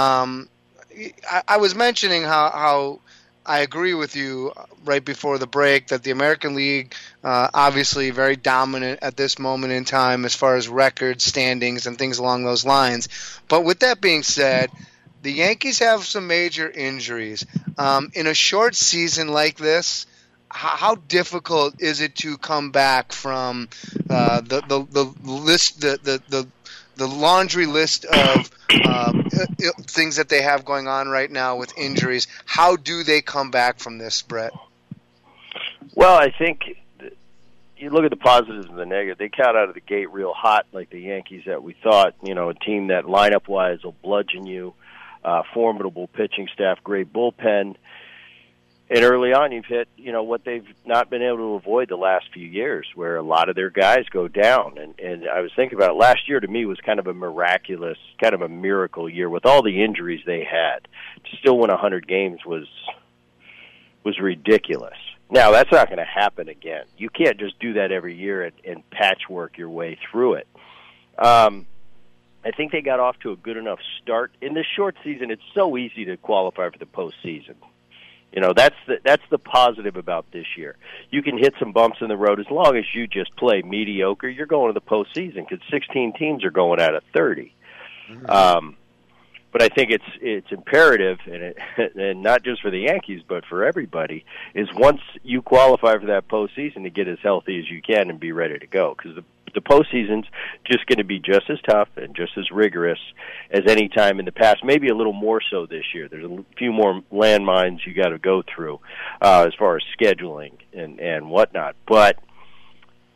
I was mentioning how I agree with you right before the break that the American League, obviously very dominant at this moment in time as far as record standings and things along those lines. But with that being said, the Yankees have some major injuries. In a short season like this, how difficult is it to come back from the list, the laundry list of things that they have going on right now with injuries? How do they come back from this, Brett? Well, I think you look at the positives and the negatives. They got out of the gate real hot, like the Yankees that we thought, a team that lineup-wise will bludgeon you, formidable pitching staff, great bullpen. And early on, you've hit, what they've not been able to avoid the last few years, where a lot of their guys go down. And I was thinking about it. Last year, to me, was kind of a miraculous, kind of a miracle year with all the injuries they had. To still win 100 games was ridiculous. Now, that's not going to happen again. You can't just do that every year and patchwork your way through it. I think they got off to a good enough start. In this short season, it's so easy to qualify for the postseason. That's the positive about this year. You can hit some bumps in the road as long as you just play mediocre. You're going to the postseason because 16 teams are going out of 30. Mm-hmm. But I think it's imperative, and not just for the Yankees, but for everybody, is once you qualify for that postseason to get as healthy as you can and be ready to go. Because the postseason's just going to be just as tough and just as rigorous as any time in the past, maybe a little more so this year. There's a few more landmines you got to go through as far as scheduling and whatnot. But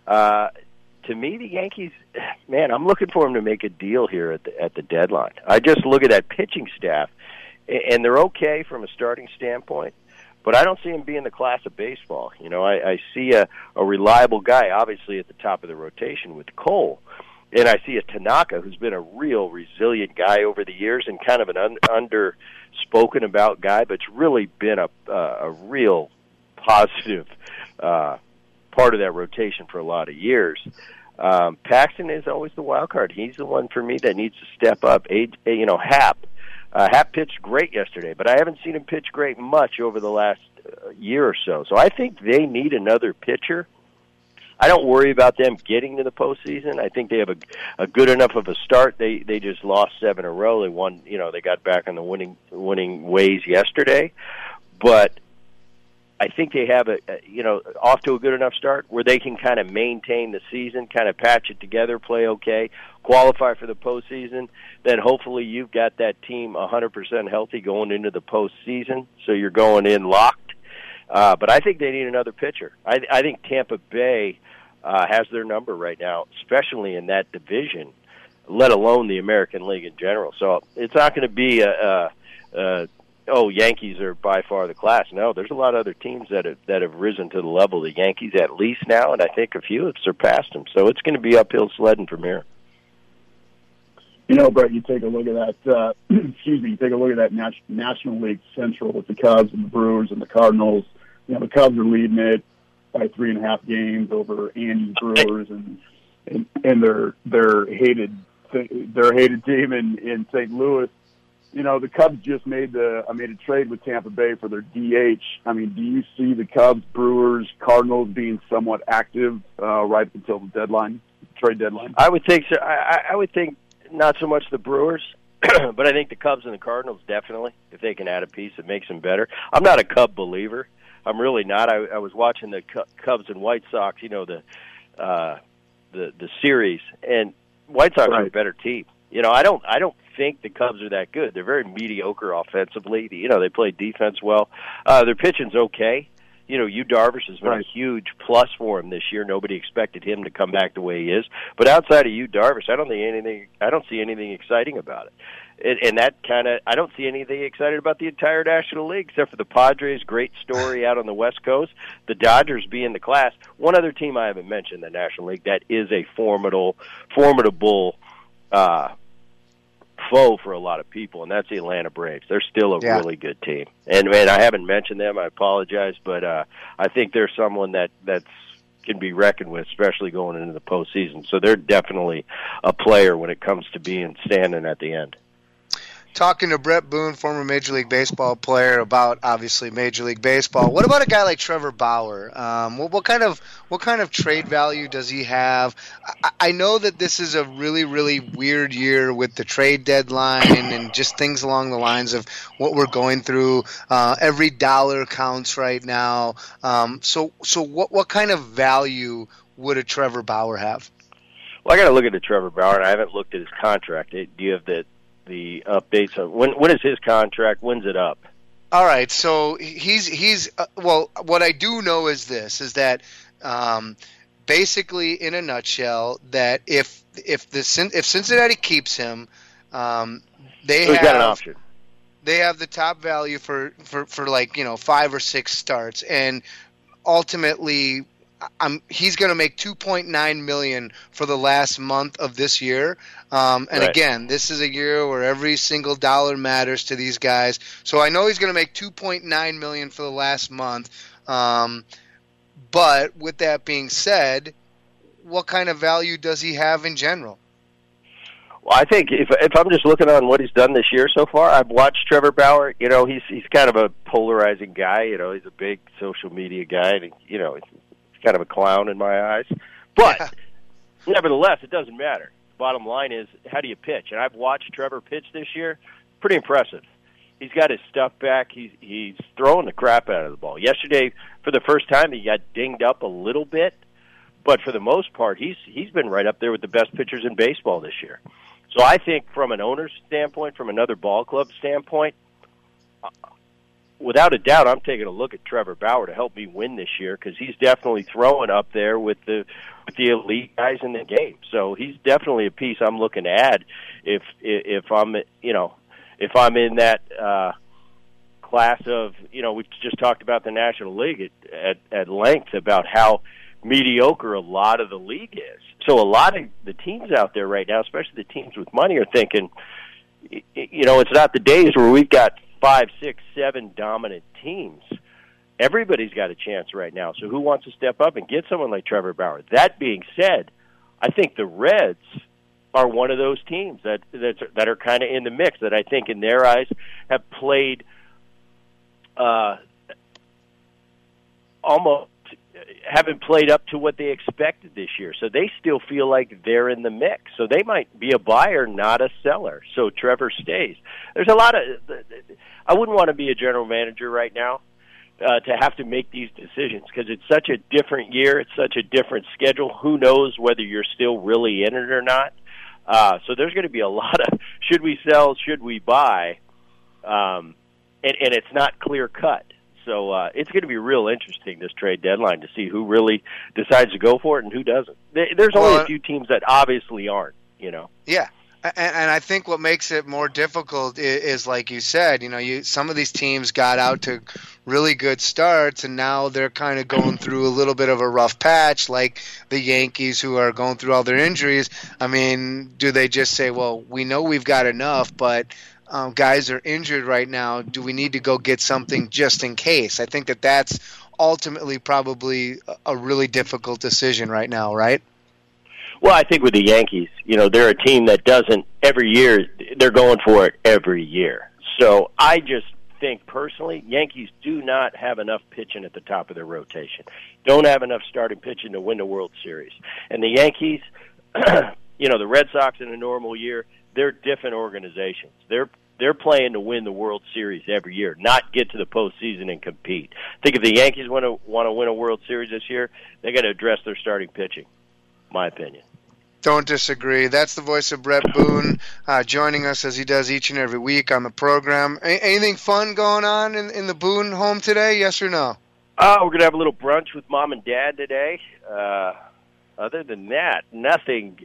To me, the Yankees, man, I'm looking for them to make a deal here at the deadline. I just look at that pitching staff, and they're okay from a starting standpoint, but I don't see them being the class of baseball. You know, I see a reliable guy, obviously, at the top of the rotation with Cole, and I see a Tanaka who's been a real resilient guy over the years and kind of an underspoken about guy, but it's really been a real positive part of that rotation for a lot of years. Paxton is always the wild card. He's the one for me that needs to step up. Happ pitched great yesterday, but I haven't seen him pitch great much over the last year or so. So I think they need another pitcher. I don't worry about them getting to the postseason. I think they have a good enough of a start. They just lost 7 in a row. They won. You know, they got back on the winning ways yesterday, but I think they have off to a good enough start where they can kind of maintain the season, kind of patch it together, play okay, qualify for the postseason. Then hopefully you've got that team 100% healthy going into the postseason, so you're going in locked. But I think they need another pitcher. I think Tampa Bay has their number right now, especially in that division, let alone the American League in general. So it's not going to be Yankees are by far the class. No, there's a lot of other teams that have risen to the level of the Yankees at least now, and I think a few have surpassed them. So it's going to be uphill sledding from here. You know, Brett, you take a look at that. You take a look at that National League Central with the Cubs and the Brewers and the Cardinals. You know, the Cubs are leading it by 3.5 games over Andy's Brewers and their hated team in St. Louis. You know, the Cubs just made a trade with Tampa Bay for their DH. I mean, do you see the Cubs, Brewers, Cardinals being somewhat active right up until the trade deadline? I would think so. I would think not so much the Brewers, but I think the Cubs and the Cardinals definitely, if they can add a piece that makes them better. I'm not a Cub believer. I'm really not. I was watching the Cubs and White Sox, you know, the series, and White Sox are a better team. You know, I don't think the Cubs are that good. They're very mediocre offensively. You know, they play defense well. Their pitching's okay. You know, Yu Darvish has been a huge plus for him this year. Nobody expected him to come back the way he is. But outside of Yu Darvish, I don't see anything exciting about it. And that I don't see anything excited about the entire National League except for the Padres' great story out on the West Coast, the Dodgers being the class. One other team I haven't mentioned in the National League that is a formidable foe for a lot of people, and that's the Atlanta Braves. They're still a really good team. And I haven't mentioned them. I apologize, but I think they're someone that's can be reckoned with, especially going into the postseason. So they're definitely a player when it comes to standing at the end. Talking to Brett Boone, former Major League Baseball player, about obviously Major League Baseball. What about a guy like Trevor Bauer? What kind of trade value does he have? I know that this is a really, really weird year with the trade deadline and just things along the lines of what we're going through. Every dollar counts right now. So what kind of value would a Trevor Bauer have? Well, I got to look at the Trevor Bauer, and I haven't looked at his contract. Do you have the updates on when is his contract? When's it up? All right, so he's what I do know is that basically, in a nutshell, that if Cincinnati keeps him, he's got an option. They have the top value for 5 or 6 starts, and ultimately, he's going to make $2.9 million for the last month of this year. Again, this is a year where every single dollar matters to these guys. So I know he's going to make $2.9 million for the last month. But with that being said, what kind of value does he have in general? Well, I think if I'm just looking on what he's done this year so far, I've watched Trevor Bauer. You know, he's kind of a polarizing guy. You know, he's a big social media guy, and he's kind of a clown in my eyes. But nevertheless, it doesn't matter. Bottom line is, how do you pitch? And I've watched Trevor pitch this year. Pretty impressive. He's got his stuff back. He's throwing the crap out of the ball. Yesterday, for the first time, he got dinged up a little bit. But for the most part, he's been right up there with the best pitchers in baseball this year. So I think from an owner's standpoint, from another ball club standpoint, without a doubt, I'm taking a look at Trevor Bauer to help me win this year, because he's definitely throwing up there with the elite guys in the game. So he's definitely a piece I'm looking to add if I'm in that class of, we just talked about the National League at length about how mediocre a lot of the league is. So a lot of the teams out there right now, especially the teams with money, are thinking, it's not the days where we've got 5, 6, 7 dominant teams. Everybody's got a chance right now. So who wants to step up and get someone like Trevor Bauer? That being said, I think the Reds are one of those teams that are kind of in the mix, that I think in their eyes have played almost haven't played up to what they expected this year. So they still feel like they're in the mix. So they might be a buyer, not a seller. So Trevor stays. There's a lot of – I wouldn't want to be a general manager right now to have to make these decisions, because it's such a different year. It's such a different schedule. Who knows whether you're still really in it or not. So there's going to be a lot of should we sell, should we buy, and it's not clear-cut. So it's going to be real interesting, this trade deadline, to see who really decides to go for it and who doesn't. There's only a few teams that obviously aren't, Yeah. And I think what makes it more difficult is like you said, some of these teams got out to really good starts, and now they're kind of going through a little bit of a rough patch, like the Yankees, who are going through all their injuries. I mean, do they just say, well, we know we've got enough, but guys are injured right now. Do we need to go get something just in case? I think that's ultimately probably a really difficult decision right now, right? Well, I think with the Yankees, they're a team that doesn't every year. They're going for it every year. So I just think personally, Yankees do not have enough pitching at the top of their rotation. Don't have enough starting pitching to win the World Series. And the Yankees, the Red Sox in a normal year, they're different organizations. They're playing to win the World Series every year, not get to the postseason and compete. I think if the Yankees want to win a World Series this year, they got to address their starting pitching. My opinion. Don't disagree. That's the voice of Brett Boone, joining us as he does each and every week on the program. Anything fun going on in the Boone home today, yes or no? We're going to have a little brunch with Mom and Dad today. Other than that, nothing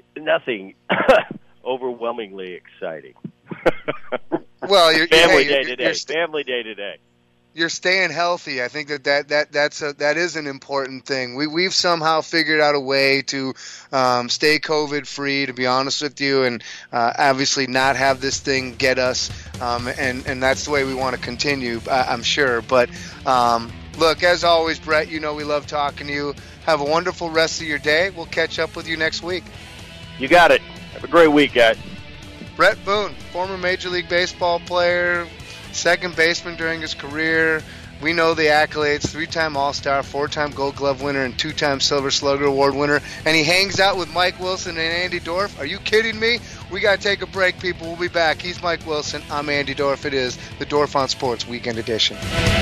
overwhelmingly exciting. Well, Family day today. You're staying healthy. I think that is an important thing. We've somehow figured out a way to stay COVID free, to be honest with you, and obviously not have this thing get us. And that's the way we want to continue, I'm sure. But look, as always, Brett, we love talking to you. Have a wonderful rest of your day. We'll catch up with you next week. You got it. Have a great week, guys. Brett Boone, former Major League Baseball player, second baseman during his career. We know the accolades: 3-time All-Star, 4-time Gold Glove winner, and 2-time Silver Slugger Award winner. And he hangs out with Mike Wilson and Andy Dorff. Are you kidding me? We got to take a break, people. We'll be back. He's Mike Wilson. I'm Andy Dorff. It is the Dorff on Sports Weekend Edition.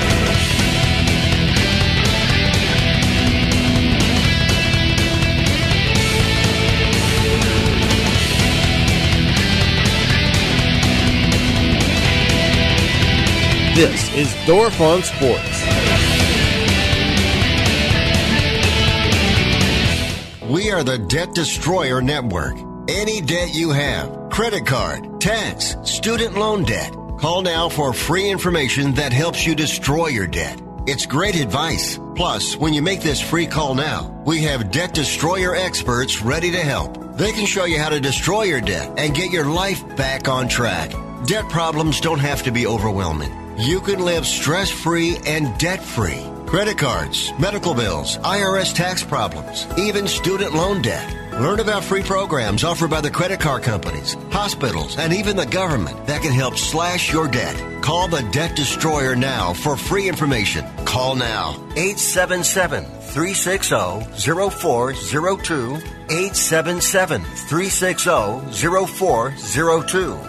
This is Dorff on Sports. We are the Debt Destroyer Network. Any debt you have, credit card, tax, student loan debt, call now for free information that helps you destroy your debt. It's great advice. Plus, when you make this free call now, we have Debt Destroyer experts ready to help. They can show you how to destroy your debt and get your life back on track. Debt problems don't have to be overwhelming. You can live stress-free and debt-free. Credit cards, medical bills, IRS tax problems, even student loan debt. Learn about free programs offered by the credit card companies, hospitals, and even the government that can help slash your debt. Call the Debt Destroyer now for free information. Call now. 877-360-0402. 877-360-0402.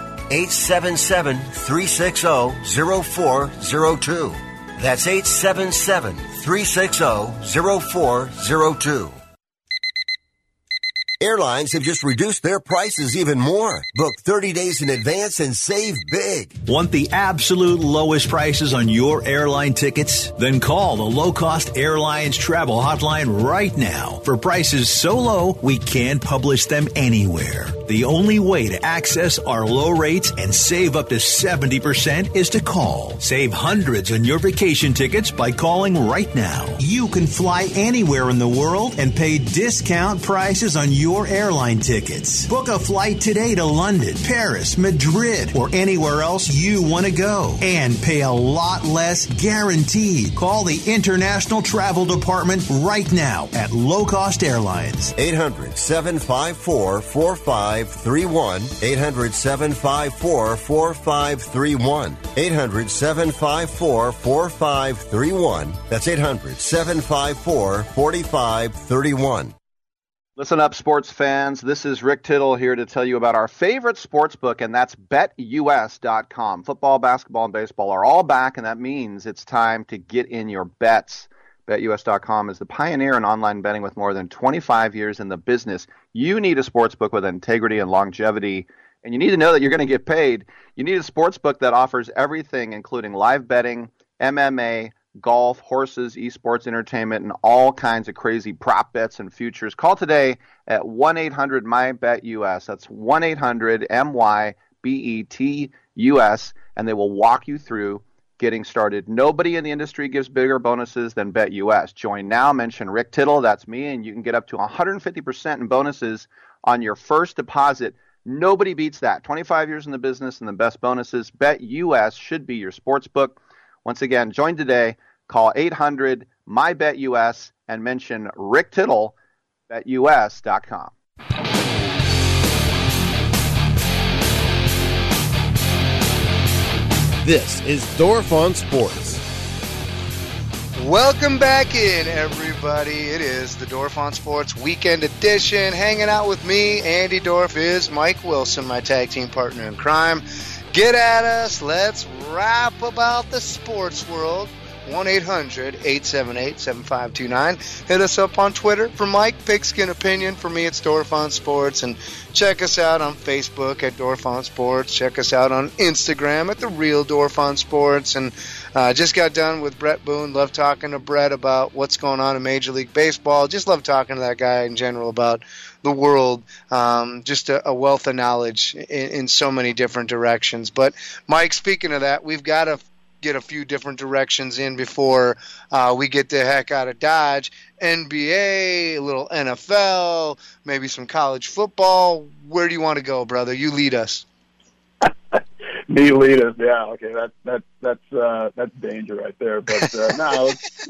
877-360-0402. That's 877-360-0402. Airlines have just reduced their prices even more. Book 30 days in advance and save big. Want the absolute lowest prices on your airline tickets? Then call the Low Cost Airlines Travel Hotline right now for prices so low we can't publish them anywhere. The only way to access our low rates and save up to 70% is to call. Save hundreds on your vacation tickets by calling right now. You can fly anywhere in the world and pay discount prices on your airline tickets. Book a flight today to London, Paris, Madrid, or anywhere else you want to go. And pay a lot less guaranteed. Call the International Travel Department right now at Low Cost Airlines. 800-754-4531. 800-754-4531. 800-754-4531. That's 800-754-4531. Listen up, sports fans. This is Rick Tittle here to tell you about our favorite sports book, and that's BetUS.com. Football, basketball, and baseball are all back, and that means it's time to get in your bets. BetUS.com is the pioneer in online betting with more than 25 years in the business. You need a sports book with integrity and longevity, and you need to know that you're going to get paid. You need a sports book that offers everything, including live betting, MMA, golf, horses, esports, entertainment, and all kinds of crazy prop bets and futures. Call today at 1-800-MYBETUS. That's 1-800-MYBETUS, and they will walk you through getting started. Nobody in the industry gives bigger bonuses than BetUS. Join now, mention Rick Tittle, that's me, and you can get up to 150% in bonuses on your first deposit. Nobody beats that. 25 years in the business and the best bonuses. BetUS should be your sports book. Once again, join today. Call 800-MYBETUS and mention Rick Tittle, BetUS.com. This is Dorf on Sports. Welcome back in, everybody. It is the Dorf on Sports Weekend Edition. Hanging out with me, Andy Dorf, is Mike Wilson, my tag team partner in crime. Get at us. Let's rap about the sports world. 1-800-878-7529. Hit us up on Twitter. For Mike, Pigskin Opinion. For me, it's Dorf on Sports. And check us out on Facebook at Dorf on Sports. Check us out on Instagram at The Real Dorf on Sports. And just got done with Brett Boone. Love talking to Brett about what's going on in Major League Baseball. Just love talking to that guy in general about the world. Just a wealth of knowledge in so many different directions. But, Mike, speaking of that, we've got to get a few different directions in before we get the heck out of Dodge. NBA, a little NFL, maybe some college football. Where do you want to go, brother? You lead us. Me lead us, yeah. Okay, that's danger right there. But no,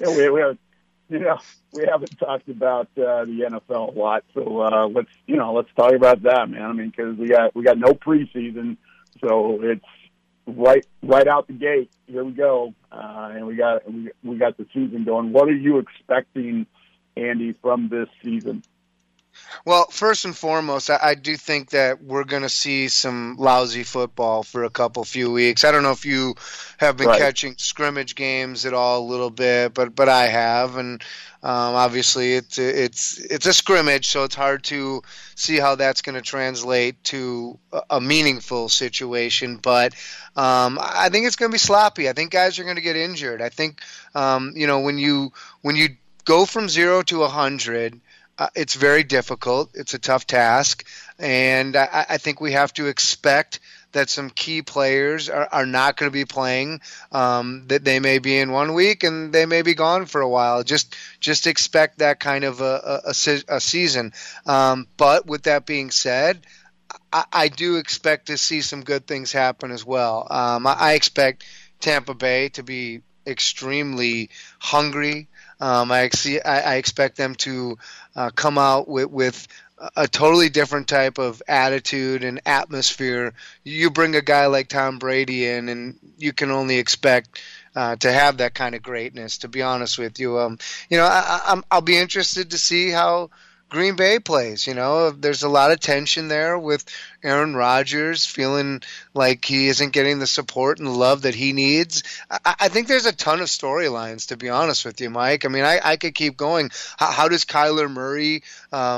we haven't talked about the NFL a lot, so let's talk about that, man. I mean, because we got no preseason, so it's right out the gate. Here we go, and we got the season going. What are you expecting, Andy, from this season? Well, first and foremost, I do think that we're going to see some lousy football for a few weeks. I don't know if you have been catching scrimmage games at all a little bit, but I have, and obviously it's a scrimmage, so it's hard to see how that's going to translate to a meaningful situation. But I think it's going to be sloppy. I think guys are going to get injured. I think when you go from 0 to 100. It's very difficult. It's a tough task, and I think we have to expect that some key players are not going to be playing, that they may be in 1 week and they may be gone for a while. Just expect that kind of a season. But with that being said, I do expect to see some good things happen as well. I expect Tampa Bay to be extremely hungry. I expect them to come out with a totally different type of attitude and atmosphere. You bring a guy like Tom Brady in, and you can only expect to have that kind of greatness, to be honest with you. I'll be interested to see how Green Bay plays. There's a lot of tension there with Aaron Rodgers feeling like he isn't getting the support and love that he needs. I think there's a ton of storylines, to be honest with you, Mike. I mean, I could keep going. How does Kyler Murray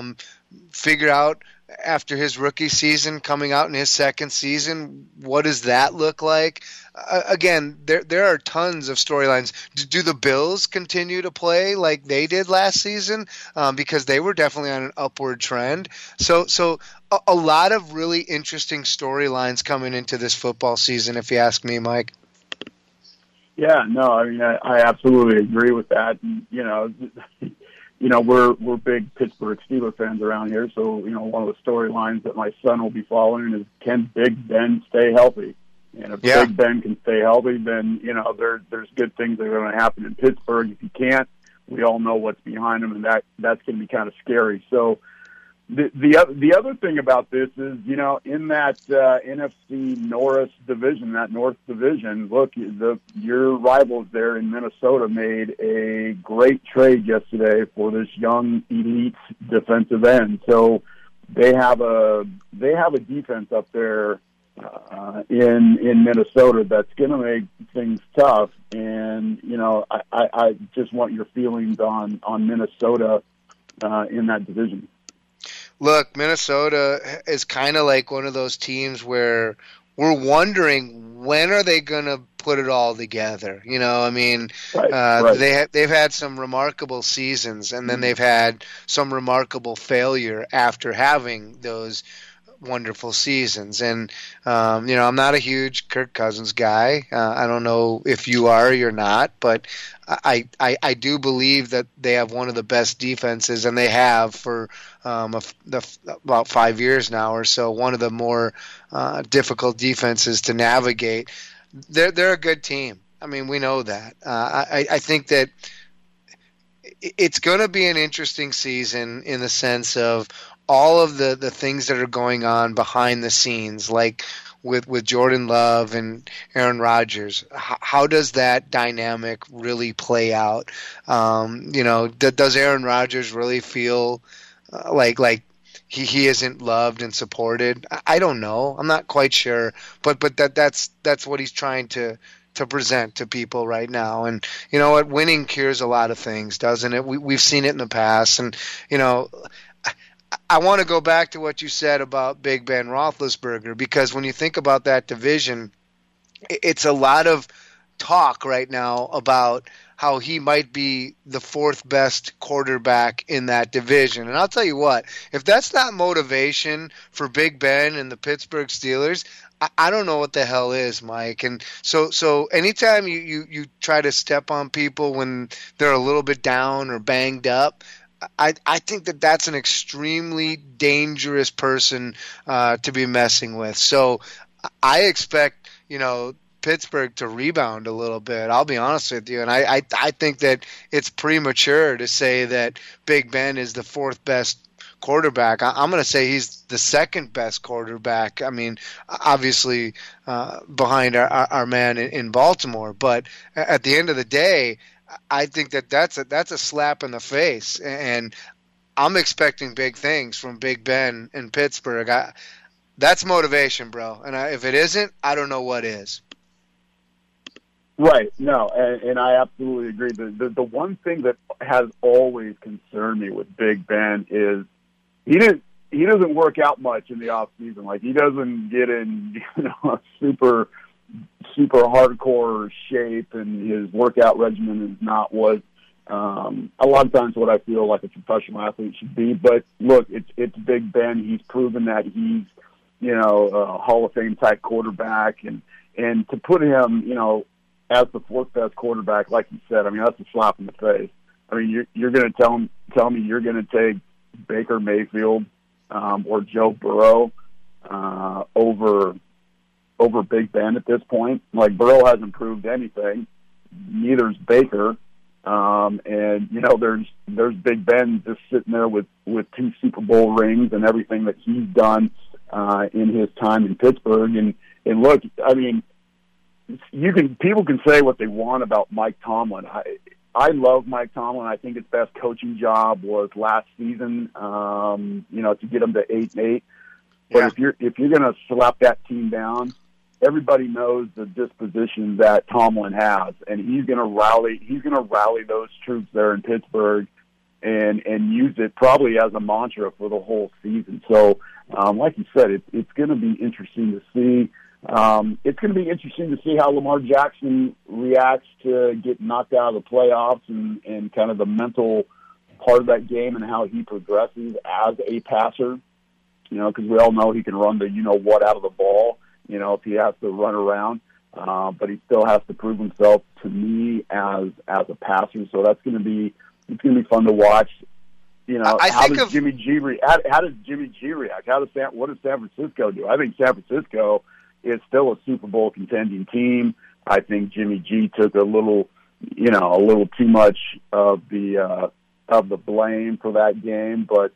figure out after his rookie season, coming out in his second season, what does that look like? Again, there are tons of storylines. Do the Bills continue to play like they did last season? Because they were definitely on an upward trend. So a lot of really interesting storylines coming into this football season, if you ask me, Mike. Yeah, no, I mean, I absolutely agree with that. And, we're big Pittsburgh Steelers fans around here, so, one of the storylines that my son will be following is, can Big Ben stay healthy? And if Big Ben can stay healthy, then, there's good things that are going to happen in Pittsburgh. If he can't, we all know what's behind him, and that's going to be kind of scary. So the other thing about this is, in that NFC North division, that North division, look, your rivals there in Minnesota made a great trade yesterday for this young elite defensive end. So they have a defense up there in Minnesota that's going to make things tough. And I just want your feelings on Minnesota in that division. Look, Minnesota is kind of like one of those teams where we're wondering when are they going to put it all together. Right. They've had some remarkable seasons, and then they've had some remarkable failure after having those wonderful seasons. And I'm not a huge Kirk Cousins guy. I don't know if you are or you're not, but I do believe that they have one of the best defenses, and they have for about 5 years now or so, one of the more difficult defenses to navigate. They're a good team. I mean, we know that. I think that it's going to be an interesting season in the sense of all of the things that are going on behind the scenes, like with Jordan Love and Aaron Rodgers. How does that dynamic really play out? Does Aaron Rodgers really feel like he isn't loved and supported? I don't know. I'm not quite sure, but that's what he's trying to present to people right now. And you know what? Winning cures a lot of things, doesn't it? We've seen it in the past, and I want to go back to what you said about Big Ben Roethlisberger, because when you think about that division, it's a lot of talk right now about how he might be the fourth best quarterback in that division. And I'll tell you what, if that's not motivation for Big Ben and the Pittsburgh Steelers, I don't know what the hell is, Mike. And so anytime you try to step on people when they're a little bit down or banged up, I think that's an extremely dangerous person to be messing with. So I expect, Pittsburgh to rebound a little bit. I'll be honest with you. And I think that it's premature to say that Big Ben is the fourth best quarterback. I'm going to say he's the second best quarterback. I mean, obviously behind our man in Baltimore. But at the end of the day, I think that's a slap in the face, and I'm expecting big things from Big Ben in Pittsburgh. That's motivation, bro. And if it isn't, I don't know what is. Right. No, and I absolutely agree. The one thing that has always concerned me with Big Ben is he doesn't work out much in the off season. Like, he doesn't get in super hardcore shape, and his workout regimen is not what a lot of times what I feel like a professional athlete should be. But look, it's Big Ben. He's proven that he's a Hall of Fame type quarterback, and to put him as the fourth best quarterback, like you said, I mean, that's a slap in the face. I mean, you're going to tell me you're going to take Baker Mayfield or Joe Burrow over Big Ben at this point? Like, Burrow hasn't proved anything. Neither's Baker. And there's Big Ben just sitting there with 2 Super Bowl rings and everything that he's done in his time in Pittsburgh. And look, I mean, people can say what they want about Mike Tomlin. I love Mike Tomlin. I think his best coaching job was last season, to get him to 8-8. But if you're going to slap that team down, everybody knows the disposition that Tomlin has, and he's going to rally those troops there in Pittsburgh and use it probably as a mantra for the whole season. So, like you said, it's going to be interesting to see. It's going to be interesting to see how Lamar Jackson reacts to get knocked out of the playoffs and kind of the mental part of that game and how he progresses as a passer. Because we all know he can run the what out of the ball, if he has to run around. But he still has to prove himself to me as a passer. So it's going to be fun to watch. How does Jimmy G react? What does San Francisco do? I think San Francisco is still a Super Bowl contending team. I think Jimmy G took a little too much of the blame for that game, but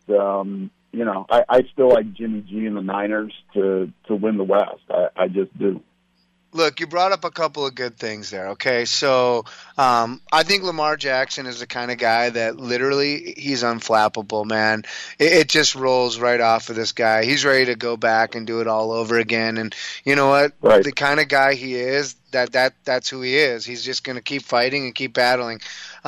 I still like Jimmy G and the Niners to win the West. I just do. Look, you brought up a couple of good things there, okay? So I think Lamar Jackson is the kind of guy that literally he's unflappable, man. It just rolls right off of this guy. He's ready to go back and do it all over again. And you know what? Right. The kind of guy he is, that's who he is. He's just going to keep fighting and keep battling.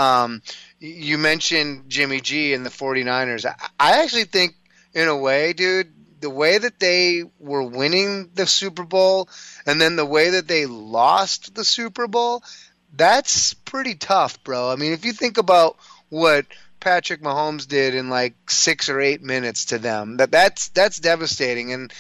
You mentioned Jimmy G and the 49ers. I actually think, in a way, dude, the way that they were winning the Super Bowl and then the way that they lost the Super Bowl, that's pretty tough, bro. I mean, if you think about what Patrick Mahomes did in like 6 or 8 minutes to them, that's devastating. And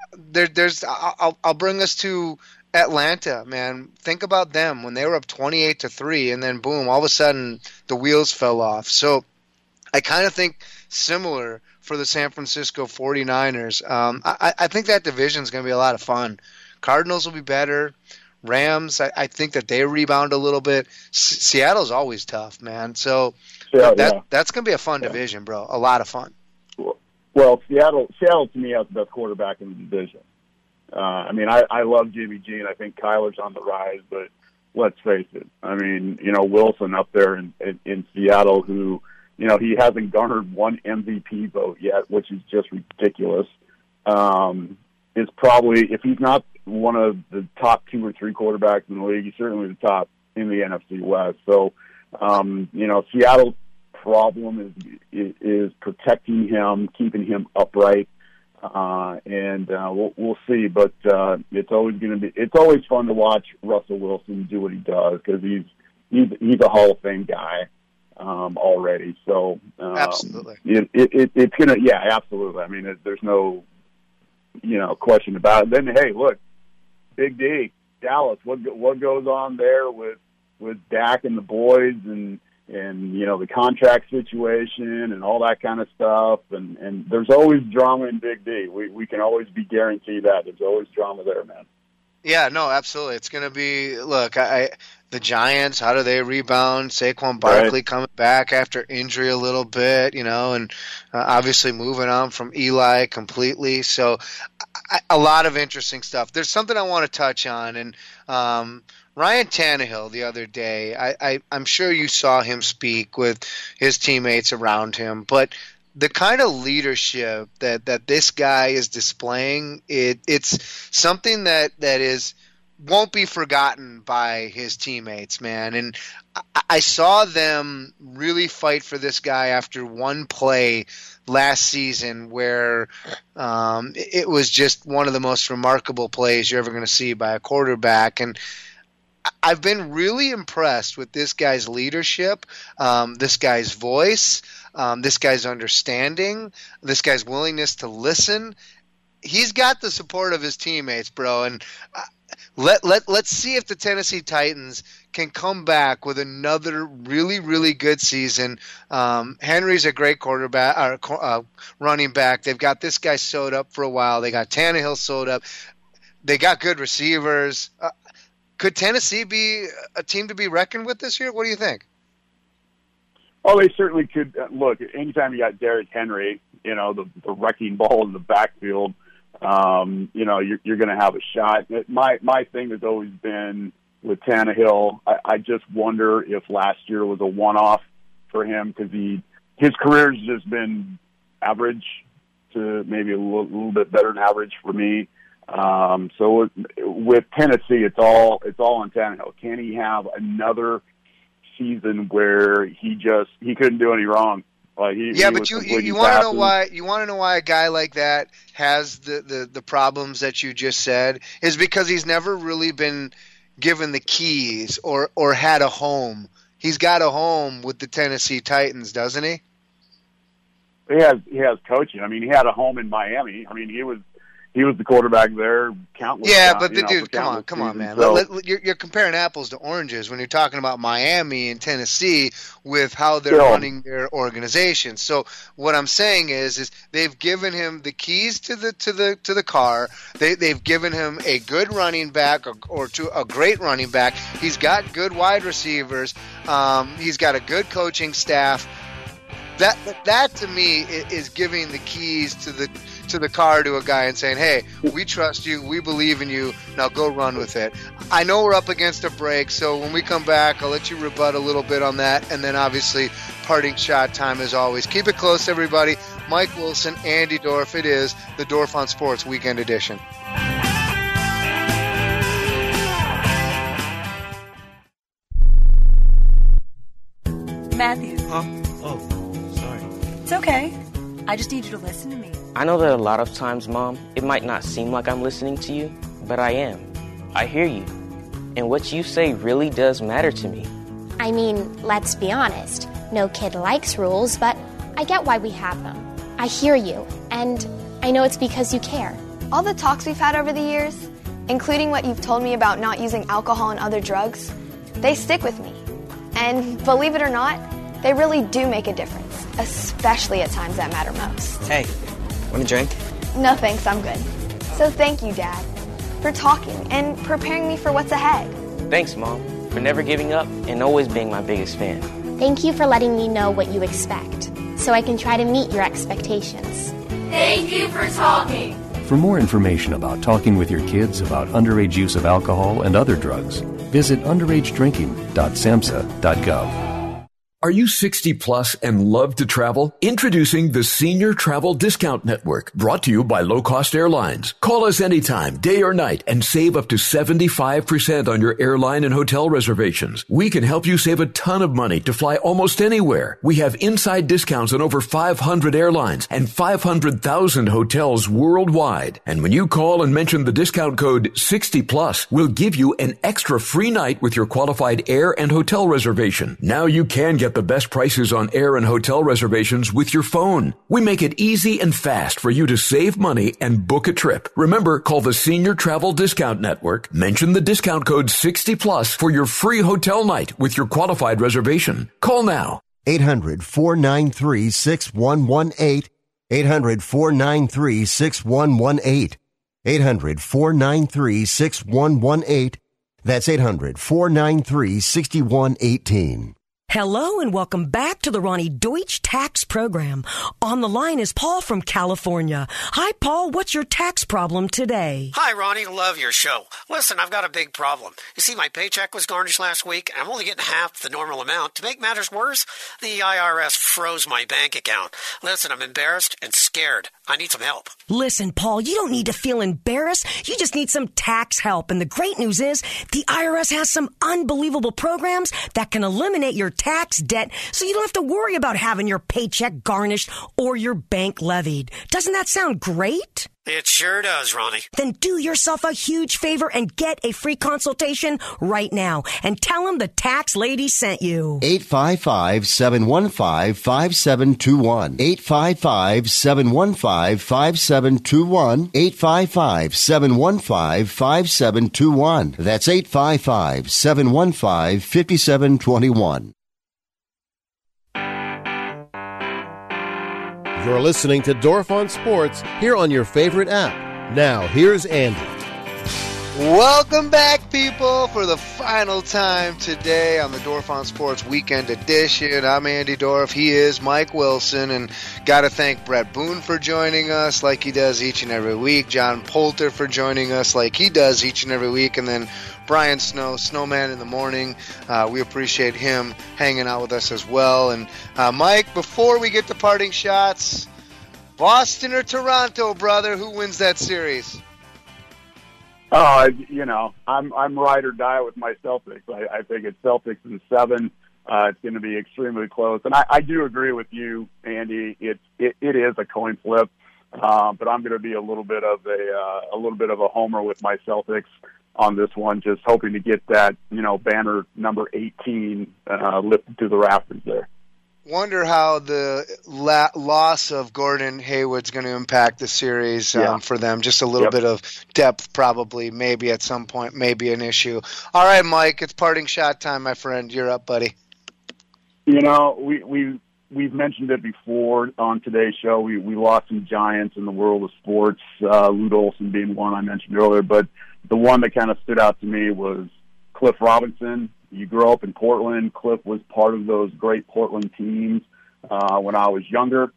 I'll bring us to Atlanta, man. Think about them when they were up 28-3, and then boom, all of a sudden the wheels fell off. So I kind of think similar for the San Francisco 49ers. I think that division is going to be a lot of fun. Cardinals will be better. Rams, I think that they rebound a little bit. Seattle's always tough, man. So that's going to be a fun division, bro. A lot of fun. Well, Seattle to me has the best quarterback in the division. I love Jimmy G, and I think Kyler's on the rise, but let's face it. I mean, Wilson up there in Seattle, who, he hasn't garnered one MVP vote yet, which is just ridiculous. Is probably, if he's not one of the top 2 or 3 quarterbacks in the league, he's certainly the top in the NFC West. So, Seattle's problem is protecting him, keeping him upright. And we'll see, but it's always fun to watch Russell Wilson do what he does, because he's a Hall of Fame guy already. So absolutely, it's gonna, absolutely. I mean, there's no question about it. Then hey, look, Big D, Dallas. What goes on there with Dak and the boys and the contract situation and all that kind of stuff, and there's always drama in Big D. We can always be guaranteed that there's always drama there, man. Yeah, no, absolutely. It's going to be, look, the Giants, how do they rebound? Saquon Barkley coming back after injury a little bit, and obviously moving on from Eli completely. So a lot of interesting stuff. There's something I want to touch on, and Ryan Tannehill the other day, I'm sure you saw him speak with his teammates around him, but the kind of leadership that this guy is displaying, it's something that won't be forgotten by his teammates, man. And I saw them really fight for this guy after one play last season where it was just one of the most remarkable plays you're ever going to see by a quarterback. And I've been really impressed with this guy's leadership, this guy's voice, this guy's understanding, this guy's willingness to listen. He's got the support of his teammates, bro. And let's see if the Tennessee Titans can come back with another really, really good season. Henry's a great quarterback, or running back. They've got this guy sewed up for a while. They got Tannehill sewed up. They got good receivers. Could Tennessee be a team to be reckoned with this year? What do you think? Oh, they certainly could. Look, anytime you got Derrick Henry, the wrecking ball in the backfield, you're going to have a shot. My thing has always been with Tannehill, I just wonder if last year was a one-off for him, because his career's just been average to maybe a little bit better than average for me. So with Tennessee, it's all on Tannehill. Can he have another season where he couldn't do any wrong, Like he but was you completing want to know passes. why? You want to know why a guy like that has the problems that you just said is because he's never really been given the keys or had a home. He's got a home with the Tennessee Titans, doesn't he? He has coaching. I mean, he had a home in Miami. I mean, he was the quarterback there countless times. But dude, come on, man. So, You're comparing apples to oranges when you're talking about Miami and Tennessee with how they're running their organization. So what I'm saying is they've given him the keys to the car. They've given him a good running back or a great running back. He's got good wide receivers. He's got a good coaching staff. That to me is giving the keys to the car to a guy and saying, hey, we trust you, we believe in you, now go run with it. I know we're up against a break, so when we come back, I'll let you rebut a little bit on that, and then obviously parting shot time as always. Keep it close, everybody. Mike Wilson, Andy Dorf. It is the Dorf on Sports Weekend Edition. Matthew. Huh? Oh, sorry. It's okay. I just need you to listen to me. I know that a lot of times, Mom, it might not seem like I'm listening to you, but I am. I hear you. And what you say really does matter to me. I mean, let's be honest. No kid likes rules, but I get why we have them. I hear you, and I know it's because you care. All the talks we've had over the years, including what you've told me about not using alcohol and other drugs, they stick with me. And believe it or not, they really do make a difference, especially at times that matter most. Hey, want a drink? No thanks, I'm good. So thank you, Dad, for talking and preparing me for what's ahead. Thanks, Mom, for never giving up and always being my biggest fan. Thank you for letting me know what you expect, so I can try to meet your expectations. Thank you for talking. For more information about talking with your kids about underage use of alcohol and other drugs, visit underagedrinking.samhsa.gov. Are you 60 plus and love to travel? Introducing the Senior Travel Discount Network, brought to you by Low Cost Airlines. Call us anytime, day or night, and save up to 75% on your airline and hotel reservations. We can help you save a ton of money to fly almost anywhere. We have inside discounts on over 500 airlines and 500,000 hotels worldwide. And when you call and mention the discount code 60 plus, we'll give you an extra free night with your qualified air and hotel reservation. Now you can get the best prices on air and hotel reservations with your phone. We make it easy and fast for you to save money and book a trip. Remember, call the Senior Travel Discount Network. Mention the discount code 60 plus for your free hotel night with your qualified reservation. Call now. 800-493-6118. 800-493-6118. 800-493-6118. That's 800-493-6118. Hello and welcome back to the Ronnie Deutsch Tax Program. On the line is Paul from California. Hi, Paul. What's your tax problem today? Hi, Ronnie. Love your show. Listen, I've got a big problem. You see, my paycheck was garnished last week, and I'm only getting half the normal amount. To make matters worse, the IRS froze my bank account. Listen, I'm embarrassed and scared. I need some help. Listen, Paul, you don't need to feel embarrassed. You just need some tax help. And the great news is the IRS has some unbelievable programs that can eliminate your tax debt so you don't have to worry about having your paycheck garnished or your bank levied. Doesn't that sound great? It sure does, Ronnie. Then do yourself a huge favor and get a free consultation right now and tell them the tax lady sent you. 855-715-5721. 855-715-5721. 855-715-5721. That's 855-715-5721. You're listening to Dorf on Sports here on your favorite app. Now, here's Andy. Welcome back, people, for the final time today on the Dorf on Sports Weekend Edition. I'm Andy Dorf. He is Mike Wilson, and got to thank Brett Boone for joining us like he does each and every week, John Poulter for joining us like he does each and every week, and then Brian Snow, Snowman in the Morning. We appreciate him hanging out with us as well. And Mike, before we get to parting shots, Boston or Toronto, brother, who wins that series? I'm ride or die with my Celtics. I think it's Celtics in 7. It's going to be extremely close. And I do agree with you, Andy. It is a coin flip. But I'm going to be a little bit of a homer with my Celtics on this one, just hoping to get that, banner number 18 lifted to the rafters there. Wonder how the loss of Gordon Hayward's going to impact the series for them. Just a little bit of depth, probably, maybe at some point, maybe an issue. All right, Mike, it's parting shot time, my friend. You're up, buddy. We've mentioned it before on today's show. We lost some giants in the world of sports, Lute Olson being one I mentioned earlier, but the one that kind of stood out to me was Cliff Robinson. You grew up in Portland. Cliff was part of those great Portland teams when I was younger,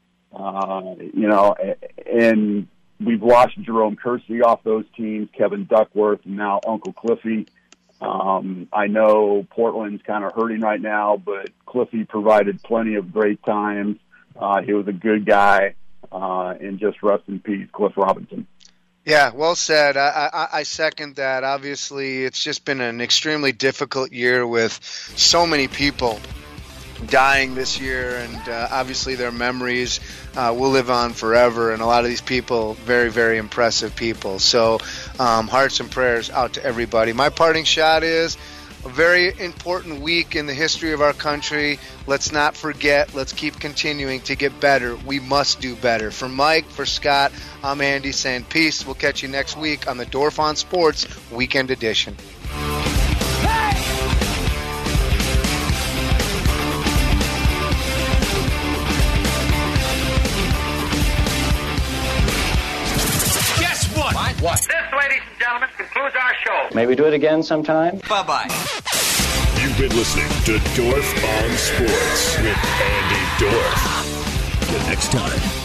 and we've lost Jerome Kersey off those teams, Kevin Duckworth, and now Uncle Cliffy. I know Portland's kind of hurting right now, but Cliffy provided plenty of great times. He was a good guy, and just rest in peace, Cliff Robinson. Yeah, well said. I second that. Obviously, it's just been an extremely difficult year with so many people dying this year, and obviously their memories will live on forever, and a lot of these people, very, very impressive people. So hearts and prayers out to everybody. My parting shot is a very important week in the history of our country. Let's not forget. Let's keep continuing to get better. We must do better. For Mike, for Scott, I'm Andy saying peace. We'll catch you next week on the Dorf on Sports Weekend Edition. What? This, ladies and gentlemen, concludes our show. Maybe do it again sometime. Bye-bye. You've been listening to Dorf on Sports with Andy Dorf. Till next time.